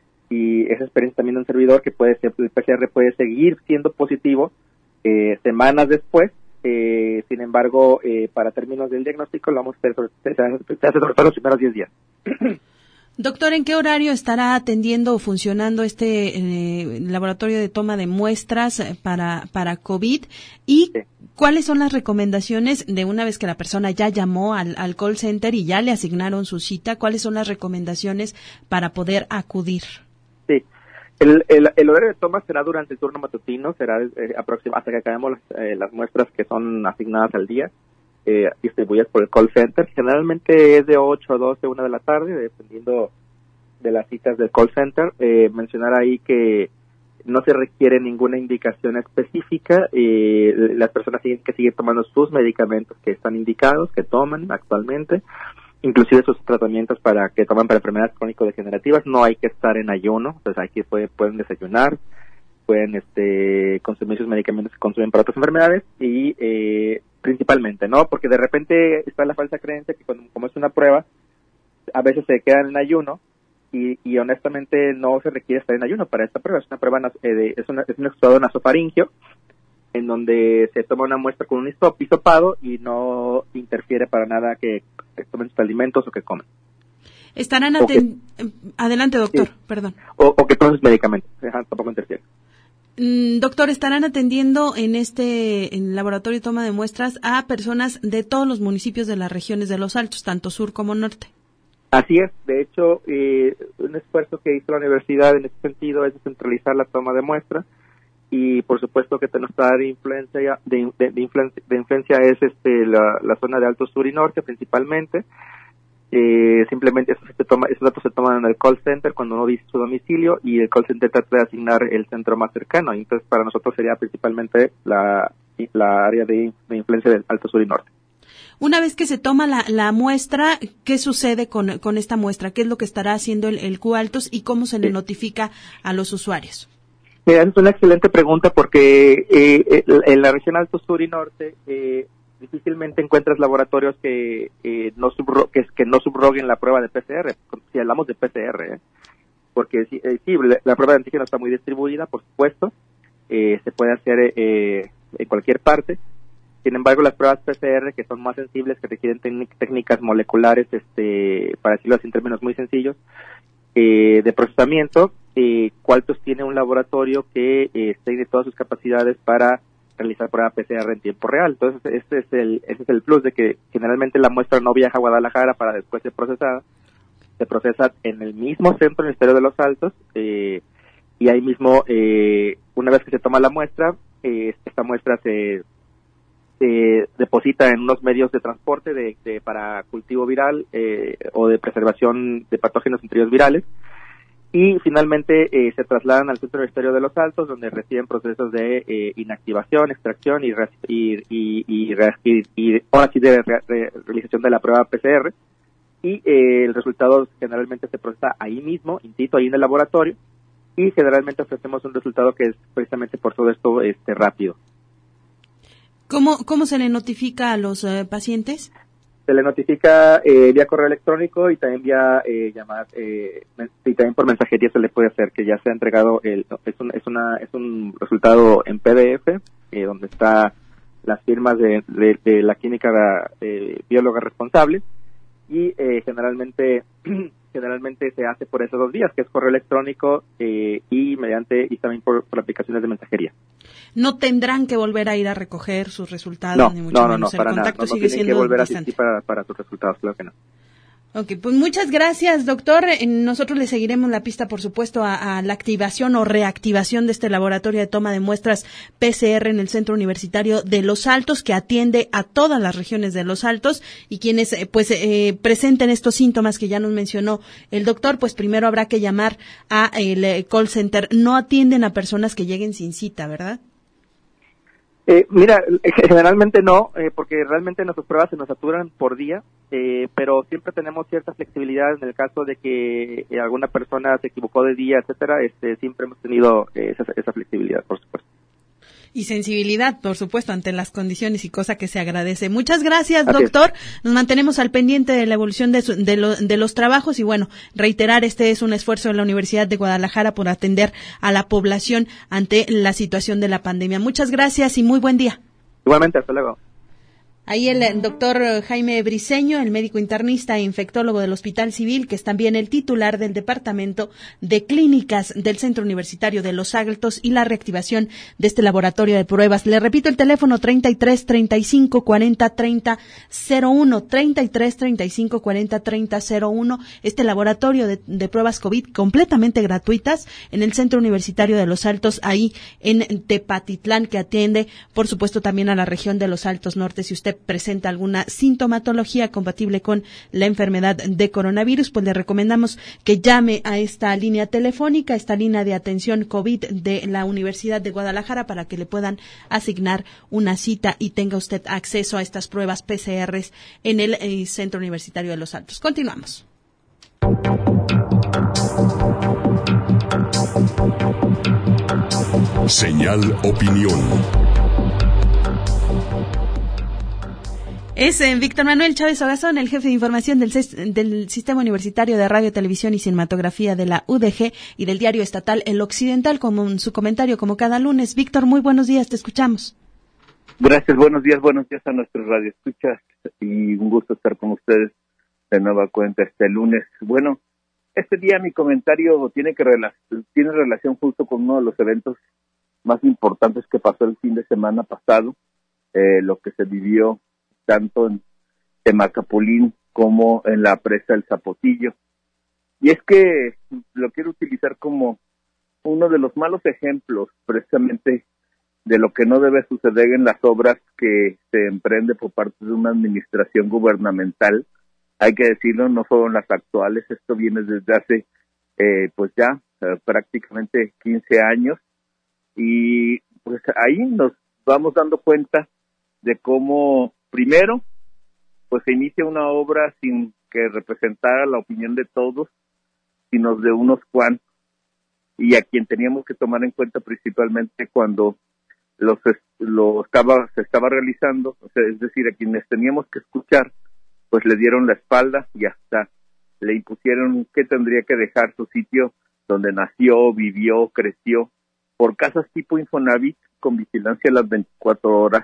y esa experiencia también de un servidor que puede ser, el P C R puede seguir siendo positivo eh, semanas después, Eh, sin embargo, eh, para términos del diagnóstico, lo vamos a hacer sobre, se hace sobre todo los primeros diez días. Doctor, ¿en qué horario estará atendiendo o funcionando este eh, laboratorio de toma de muestras para, para COVID? ¿Y sí. cuáles son las recomendaciones de una vez que la persona ya llamó al, al call center y ya le asignaron su cita? ¿Cuáles son las recomendaciones para poder acudir? Sí. El, el, el horario de toma será durante el turno matutino, será eh, aproximado hasta que acabemos las, eh, las muestras que son asignadas al día, eh, distribuidas por el call center. Generalmente es de ocho a doce, una de la tarde, dependiendo de las citas del call center. Eh, mencionar ahí que no se requiere ninguna indicación específica, eh, las personas tienen que seguir tomando sus medicamentos que están indicados, que toman actualmente, inclusive sus tratamientos para que toman para enfermedades crónico-degenerativas. No hay que estar en ayuno, entonces aquí puede, pueden desayunar, pueden este consumir sus medicamentos que consumen para otras enfermedades y eh, principalmente, ¿no? Porque de repente está la falsa creencia que cuando, como es una prueba, a veces se quedan en ayuno y, y honestamente no se requiere estar en ayuno para esta prueba. Es una prueba, eh, de, es, una, es un exudado nasofaringeo en donde se toma una muestra con un hisopado y no interfiere para nada que, que tomen sus alimentos o que comen. Estarán aten... que... Adelante, doctor, sí. perdón. O, o que tomen sus medicamentos, Ajá, tampoco interfiere. Mm, doctor, ¿estarán atendiendo en este en el laboratorio de toma de muestras a personas de todos los municipios de las regiones de los Altos, tanto sur como norte? Así es, de hecho, eh, un esfuerzo que hizo la universidad en ese sentido es descentralizar la toma de muestras. Y por supuesto que nuestra área de influencia de, de, de, influencia, de influencia es este la, la zona de Alto Sur y Norte principalmente. Eh, simplemente eso se toma, esos datos se toman en el call center cuando uno dice su domicilio y el call center trata de asignar el centro más cercano. Entonces para nosotros sería principalmente la, la área de, de influencia del Alto Sur y Norte. Una vez que se toma la, la muestra, ¿qué sucede con, con esta muestra? ¿Qué es lo que estará haciendo el, el Q Altos y cómo se sí. le notifica a los usuarios? Mira, es una excelente pregunta porque eh, en la región Alto Sur y Norte eh, difícilmente encuentras laboratorios que, eh, no subro que, que no subroguen la prueba de P C R, si hablamos de P C R, ¿eh? porque sí, eh, sí, la prueba de antígeno está muy distribuida, por supuesto, eh, se puede hacer eh, en cualquier parte. Sin embargo, las pruebas P C R, que son más sensibles, que requieren técnicas moleculares, este, para decirlo así en términos muy sencillos, eh, de procesamiento, eh, Qualtos tiene un laboratorio que eh, tiene todas sus capacidades para realizar prueba P C R en tiempo real. Entonces, este es el, ese es el plus de que generalmente la muestra no viaja a Guadalajara para después ser procesada. Se procesa en el mismo centro Ministerio de los Altos, eh, y ahí mismo, eh, una vez que se toma la muestra, eh, esta muestra se eh, deposita en unos medios de transporte de, de para cultivo viral eh, o de preservación de patógenos interiores virales. Y finalmente eh, se trasladan al Centro Universitario de los Altos, donde reciben procesos de eh, inactivación, extracción y, y, y, y, y, y ahora sí de re, re, realización de la prueba P C R. Y eh, el resultado generalmente se procesa ahí mismo, in situ, ahí en el laboratorio, y generalmente ofrecemos un resultado que es precisamente por todo esto este rápido. ¿Cómo, cómo se le notifica a los uh, pacientes? Se le notifica eh, vía correo electrónico y también vía eh, llamada, eh, y también por mensajería se le puede hacer que ya se ha entregado el es un es una es un resultado en P D F eh, donde está las firmas de, de, de la química eh, bióloga responsable y eh, generalmente generalmente se hace por esos dos días, que es correo electrónico eh, y mediante y también por, por aplicaciones de mensajería. No tendrán que volver a ir a recoger sus resultados, no, ni mucho no, menos. No, no, para el contacto nada. No, no sigue tienen siendo que volver bastante. a asistir para, para sus resultados, claro que no. Ok, pues muchas gracias, doctor. Nosotros le seguiremos la pista, por supuesto, a, a la activación o reactivación de este laboratorio de toma de muestras P C R en el Centro Universitario de Los Altos, que atiende a todas las regiones de Los Altos, y quienes pues eh, presenten estos síntomas que ya nos mencionó el doctor, pues primero habrá que llamar a el call center. No atienden a personas que lleguen sin cita, ¿verdad? Eh, mira, generalmente no, eh, porque realmente nuestras pruebas se nos saturan por día, eh, pero siempre tenemos cierta flexibilidad en el caso de que eh, alguna persona se equivocó de día, etcétera. Este, siempre hemos tenido eh, esa, esa flexibilidad, por supuesto. Y sensibilidad, por supuesto, ante las condiciones y cosa que se agradece. Muchas gracias, doctor. Nos mantenemos al pendiente de la evolución de, su, de, lo, de los trabajos y, bueno, reiterar, este es un esfuerzo de la Universidad de Guadalajara por atender a la población ante la situación de la pandemia. Muchas gracias y muy buen día. Igualmente, hasta luego. Ahí el doctor Jaime Briceño, el médico internista e infectólogo del Hospital Civil, que es también el titular del Departamento de Clínicas del Centro Universitario de Los Altos y la reactivación de este laboratorio de pruebas. Le repito el teléfono treinta y tres, treinta y cinco, cuarenta, treinta, cero uno, treinta y tres, treinta y cinco, cuarenta, treinta, cero uno. Este laboratorio de, de pruebas COVID completamente gratuitas en el Centro Universitario de Los Altos, ahí en Tepatitlán, que atiende, por supuesto, también a la región de Los Altos Norte. Si usted presenta alguna sintomatología compatible con la enfermedad de coronavirus, pues le recomendamos que llame a esta línea telefónica, esta línea de atención COVID de la Universidad de Guadalajara, para que le puedan asignar una cita y tenga usted acceso a estas pruebas P C Rs en el eh, Centro Universitario de Los Altos. Continuamos. Señal Opinión. Es eh, Víctor Manuel Chávez Ogazón, el jefe de información del, del Sistema Universitario de Radio, Televisión y Cinematografía de la U D G y del diario estatal El Occidental, con su comentario como cada lunes. Víctor, muy buenos días, te escuchamos. Gracias, buenos días, buenos días a nuestros radioescuchas y un gusto estar con ustedes de nueva cuenta este lunes. Bueno, este día mi comentario tiene que rela- tiene relación justo con uno de los eventos más importantes que pasó el fin de semana pasado, eh, lo que se vivió tanto en Temacapulín como en la presa El Zapotillo. Y es que lo quiero utilizar como uno de los malos ejemplos, precisamente, de lo que no debe suceder en las obras que se emprende por parte de una administración gubernamental. Hay que decirlo, no son las actuales, esto viene desde hace, eh, pues ya, eh, prácticamente quince años, y pues ahí nos vamos dando cuenta de cómo primero, pues se inicia una obra sin que representara la opinión de todos, sino de unos cuantos, y a quien teníamos que tomar en cuenta principalmente cuando los lo estaba se estaba realizando, o sea, es decir, a quienes teníamos que escuchar, pues le dieron la espalda y hasta le impusieron que tendría que dejar su sitio donde nació, vivió, creció, por casas tipo Infonavit con vigilancia a las veinticuatro horas.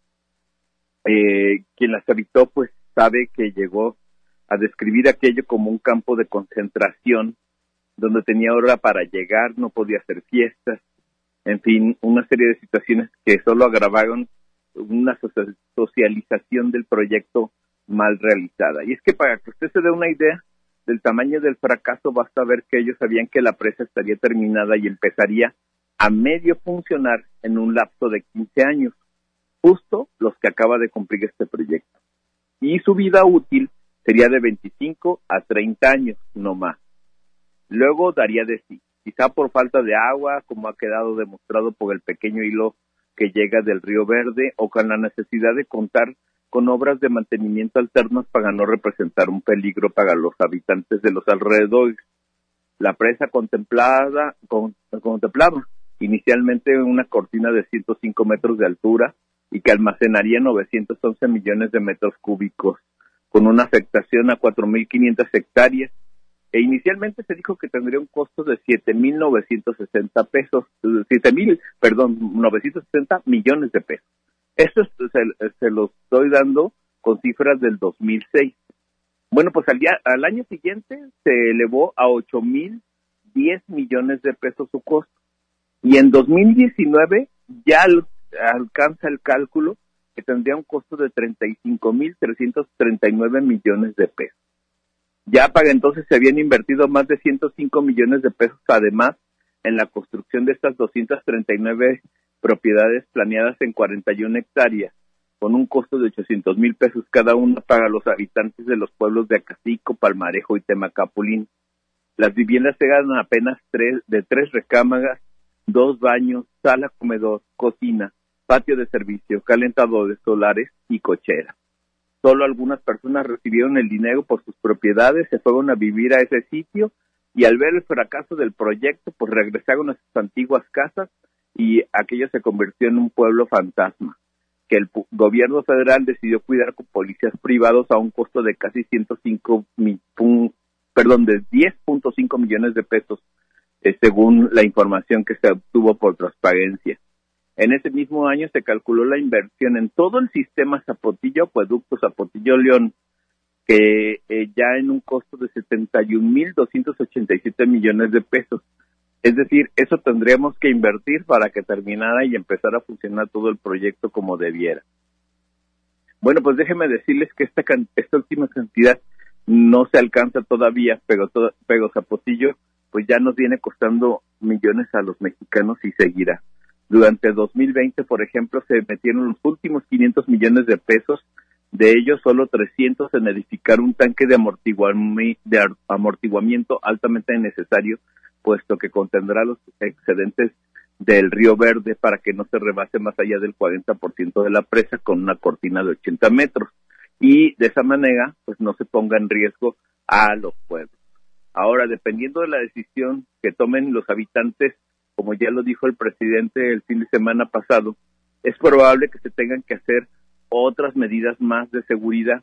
Eh, quien las habitó pues sabe que llegó a describir aquello como un campo de concentración donde tenía hora para llegar, no podía hacer fiestas, en fin, una serie de situaciones que solo agravaron una socialización del proyecto mal realizada. Y es que para que usted se dé una idea del tamaño del fracaso, basta ver que ellos sabían que la presa estaría terminada y empezaría a medio funcionar en un lapso de quince años. Justo los que acaba de cumplir este proyecto. Y su vida útil sería de veinticinco a treinta años, no más. Luego daría de sí, quizá por falta de agua, como ha quedado demostrado por el pequeño hilo que llega del Río Verde, o con la necesidad de contar con obras de mantenimiento alternas para no representar un peligro para los habitantes de los alrededores. La presa contemplada, con, contemplaba inicialmente una cortina de ciento cinco metros de altura, y que almacenaría novecientos once millones de metros cúbicos, con una afectación a cuatro mil quinientas hectáreas, e inicialmente se dijo que tendría un costo de siete mil novecientos sesenta pesos, siete mil, perdón, novecientos sesenta millones de pesos. Esto se, se lo estoy dando con cifras del dos mil seis. Bueno, pues al, día, al año siguiente se elevó a ocho mil diez millones de pesos su costo, y en dos mil diecinueve ya el alcanza el cálculo que tendría un costo de treinta y cinco mil trescientos treinta y nueve millones de pesos. Ya para entonces se habían invertido más de ciento cinco millones de pesos, además, en la construcción de estas doscientas treinta y nueve propiedades planeadas en cuarenta y una hectáreas, con un costo de ochocientos mil pesos cada una para los habitantes de los pueblos de Acacico, Palmarejo y Temacapulín. Las viviendas eran apenas tres, de tres recámaras, dos baños, sala, comedor, cocina, patio de servicio, calentadores solares y cochera. Solo algunas personas recibieron el dinero por sus propiedades, se fueron a vivir a ese sitio y al ver el fracaso del proyecto, pues regresaron a sus antiguas casas y aquello se convirtió en un pueblo fantasma, que el pu- gobierno federal decidió cuidar con policías privados a un costo de casi ciento cinco mil, pum, perdón, de diez punto cinco millones de pesos, eh, según la información que se obtuvo por transparencia. En ese mismo año se calculó la inversión en todo el sistema Zapotillo, Acueducto Zapotillo-León, que eh, ya en un costo de setenta y un mil doscientos ochenta y siete millones de pesos. Es decir, eso tendríamos que invertir para que terminara y empezara a funcionar todo el proyecto como debiera. Bueno, pues déjenme decirles que esta, esta última cantidad no se alcanza todavía, pero, todo, pero Zapotillo pues ya nos viene costando millones a los mexicanos y seguirá. Durante dos mil veinte, por ejemplo, se metieron los últimos quinientos millones de pesos, de ellos solo trescientos en edificar un tanque de, amortiguami, de amortiguamiento altamente necesario, puesto que contendrá los excedentes del Río Verde para que no se rebase más allá del cuarenta por ciento de la presa con una cortina de ochenta metros. Y de esa manera, pues no se ponga en riesgo a los pueblos. Ahora, dependiendo de la decisión que tomen los habitantes, como ya lo dijo el presidente el fin de semana pasado, es probable que se tengan que hacer otras medidas más de seguridad.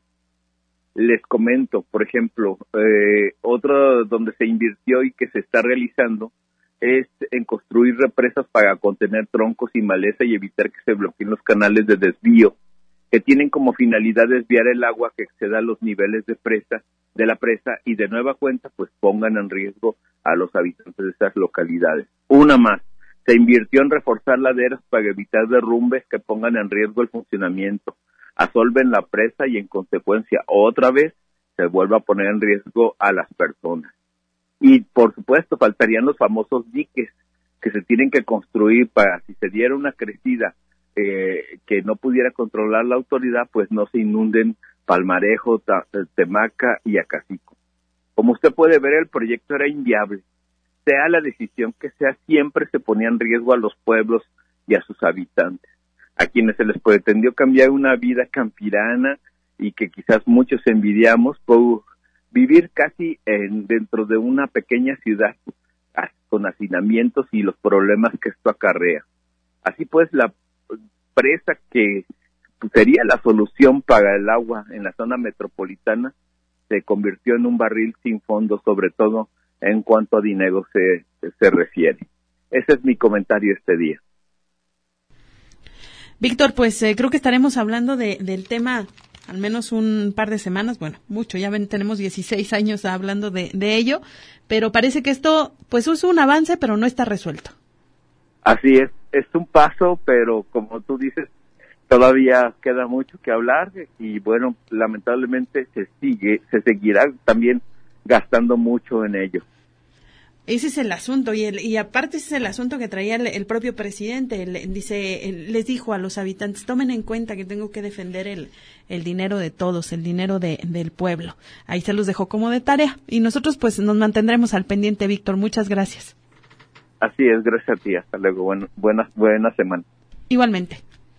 Les comento, por ejemplo, eh, otro donde se invirtió y que se está realizando es en construir represas para contener troncos y maleza y evitar que se bloqueen los canales de desvío, que tienen como finalidad desviar el agua que exceda los niveles de presa, de la presa y de nueva cuenta pues pongan en riesgo a los habitantes de esas localidades. Una más, se invirtió en reforzar laderas para evitar derrumbes que pongan en riesgo el funcionamiento, asolven la presa y en consecuencia otra vez se vuelve a poner en riesgo a las personas. Y por supuesto faltarían los famosos diques que se tienen que construir para si se diera una crecida eh, que no pudiera controlar la autoridad, pues no se inunden Palmarejo, Temaca y Acacico. Como usted puede ver, el proyecto era inviable. Sea la decisión que sea, siempre se ponía en riesgo a los pueblos y a sus habitantes, a quienes se les pretendió cambiar una vida campirana y que quizás muchos envidiamos por vivir casi en, dentro de una pequeña ciudad con hacinamientos y los problemas que esto acarrea. Así pues, la presa que sería la solución para el agua en la zona metropolitana se convirtió en un barril sin fondo, sobre todo en cuanto a dinero se, se refiere. Ese es mi comentario este día. Víctor, pues eh, creo que estaremos hablando de, del tema al menos un par de semanas, bueno, mucho, ya ven, tenemos dieciséis años hablando de, de ello, pero parece que esto pues es un avance, pero no está resuelto. Así es, es un paso, pero como tú dices, todavía queda mucho que hablar y bueno, lamentablemente se sigue, se seguirá también gastando mucho en ello. Ese es el asunto y el, y aparte ese es el asunto que traía el, el propio presidente. Él, dice, él, les dijo a los habitantes, tomen en cuenta que tengo que defender el, el dinero de todos, el dinero de, del pueblo. Ahí se los dejó como de tarea y nosotros pues nos mantendremos al pendiente, Víctor. Muchas gracias. Así es, gracias a ti. Hasta luego. Bueno, buenas, buenas semanas. Igualmente.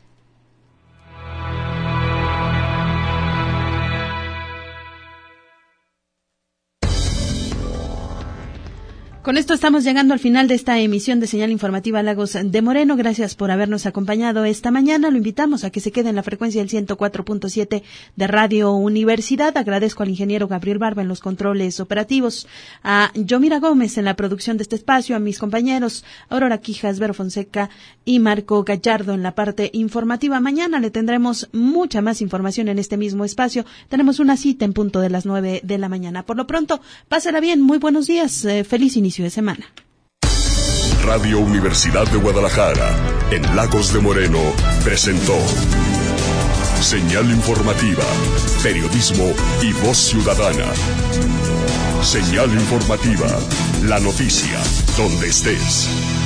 Con esto estamos llegando al final de esta emisión de Señal Informativa Lagos de Moreno. Gracias por habernos acompañado esta mañana. Lo invitamos a que se quede en la frecuencia del ciento cuatro punto siete de Radio Universidad. Agradezco al ingeniero Gabriel Barba en los controles operativos, a Yomira Gómez en la producción de este espacio, a mis compañeros Aurora Quijas, Vero Fonseca y Marco Gallardo en la parte informativa. Mañana le tendremos mucha más información en este mismo espacio. Tenemos una cita en punto de las nueve de la mañana. Por lo pronto, pásela bien. Muy buenos días. Eh, feliz inicio de semana. Radio Universidad de Guadalajara, en Lagos de Moreno, presentó Señal Informativa, periodismo y voz ciudadana. Señal Informativa, la noticia, donde estés.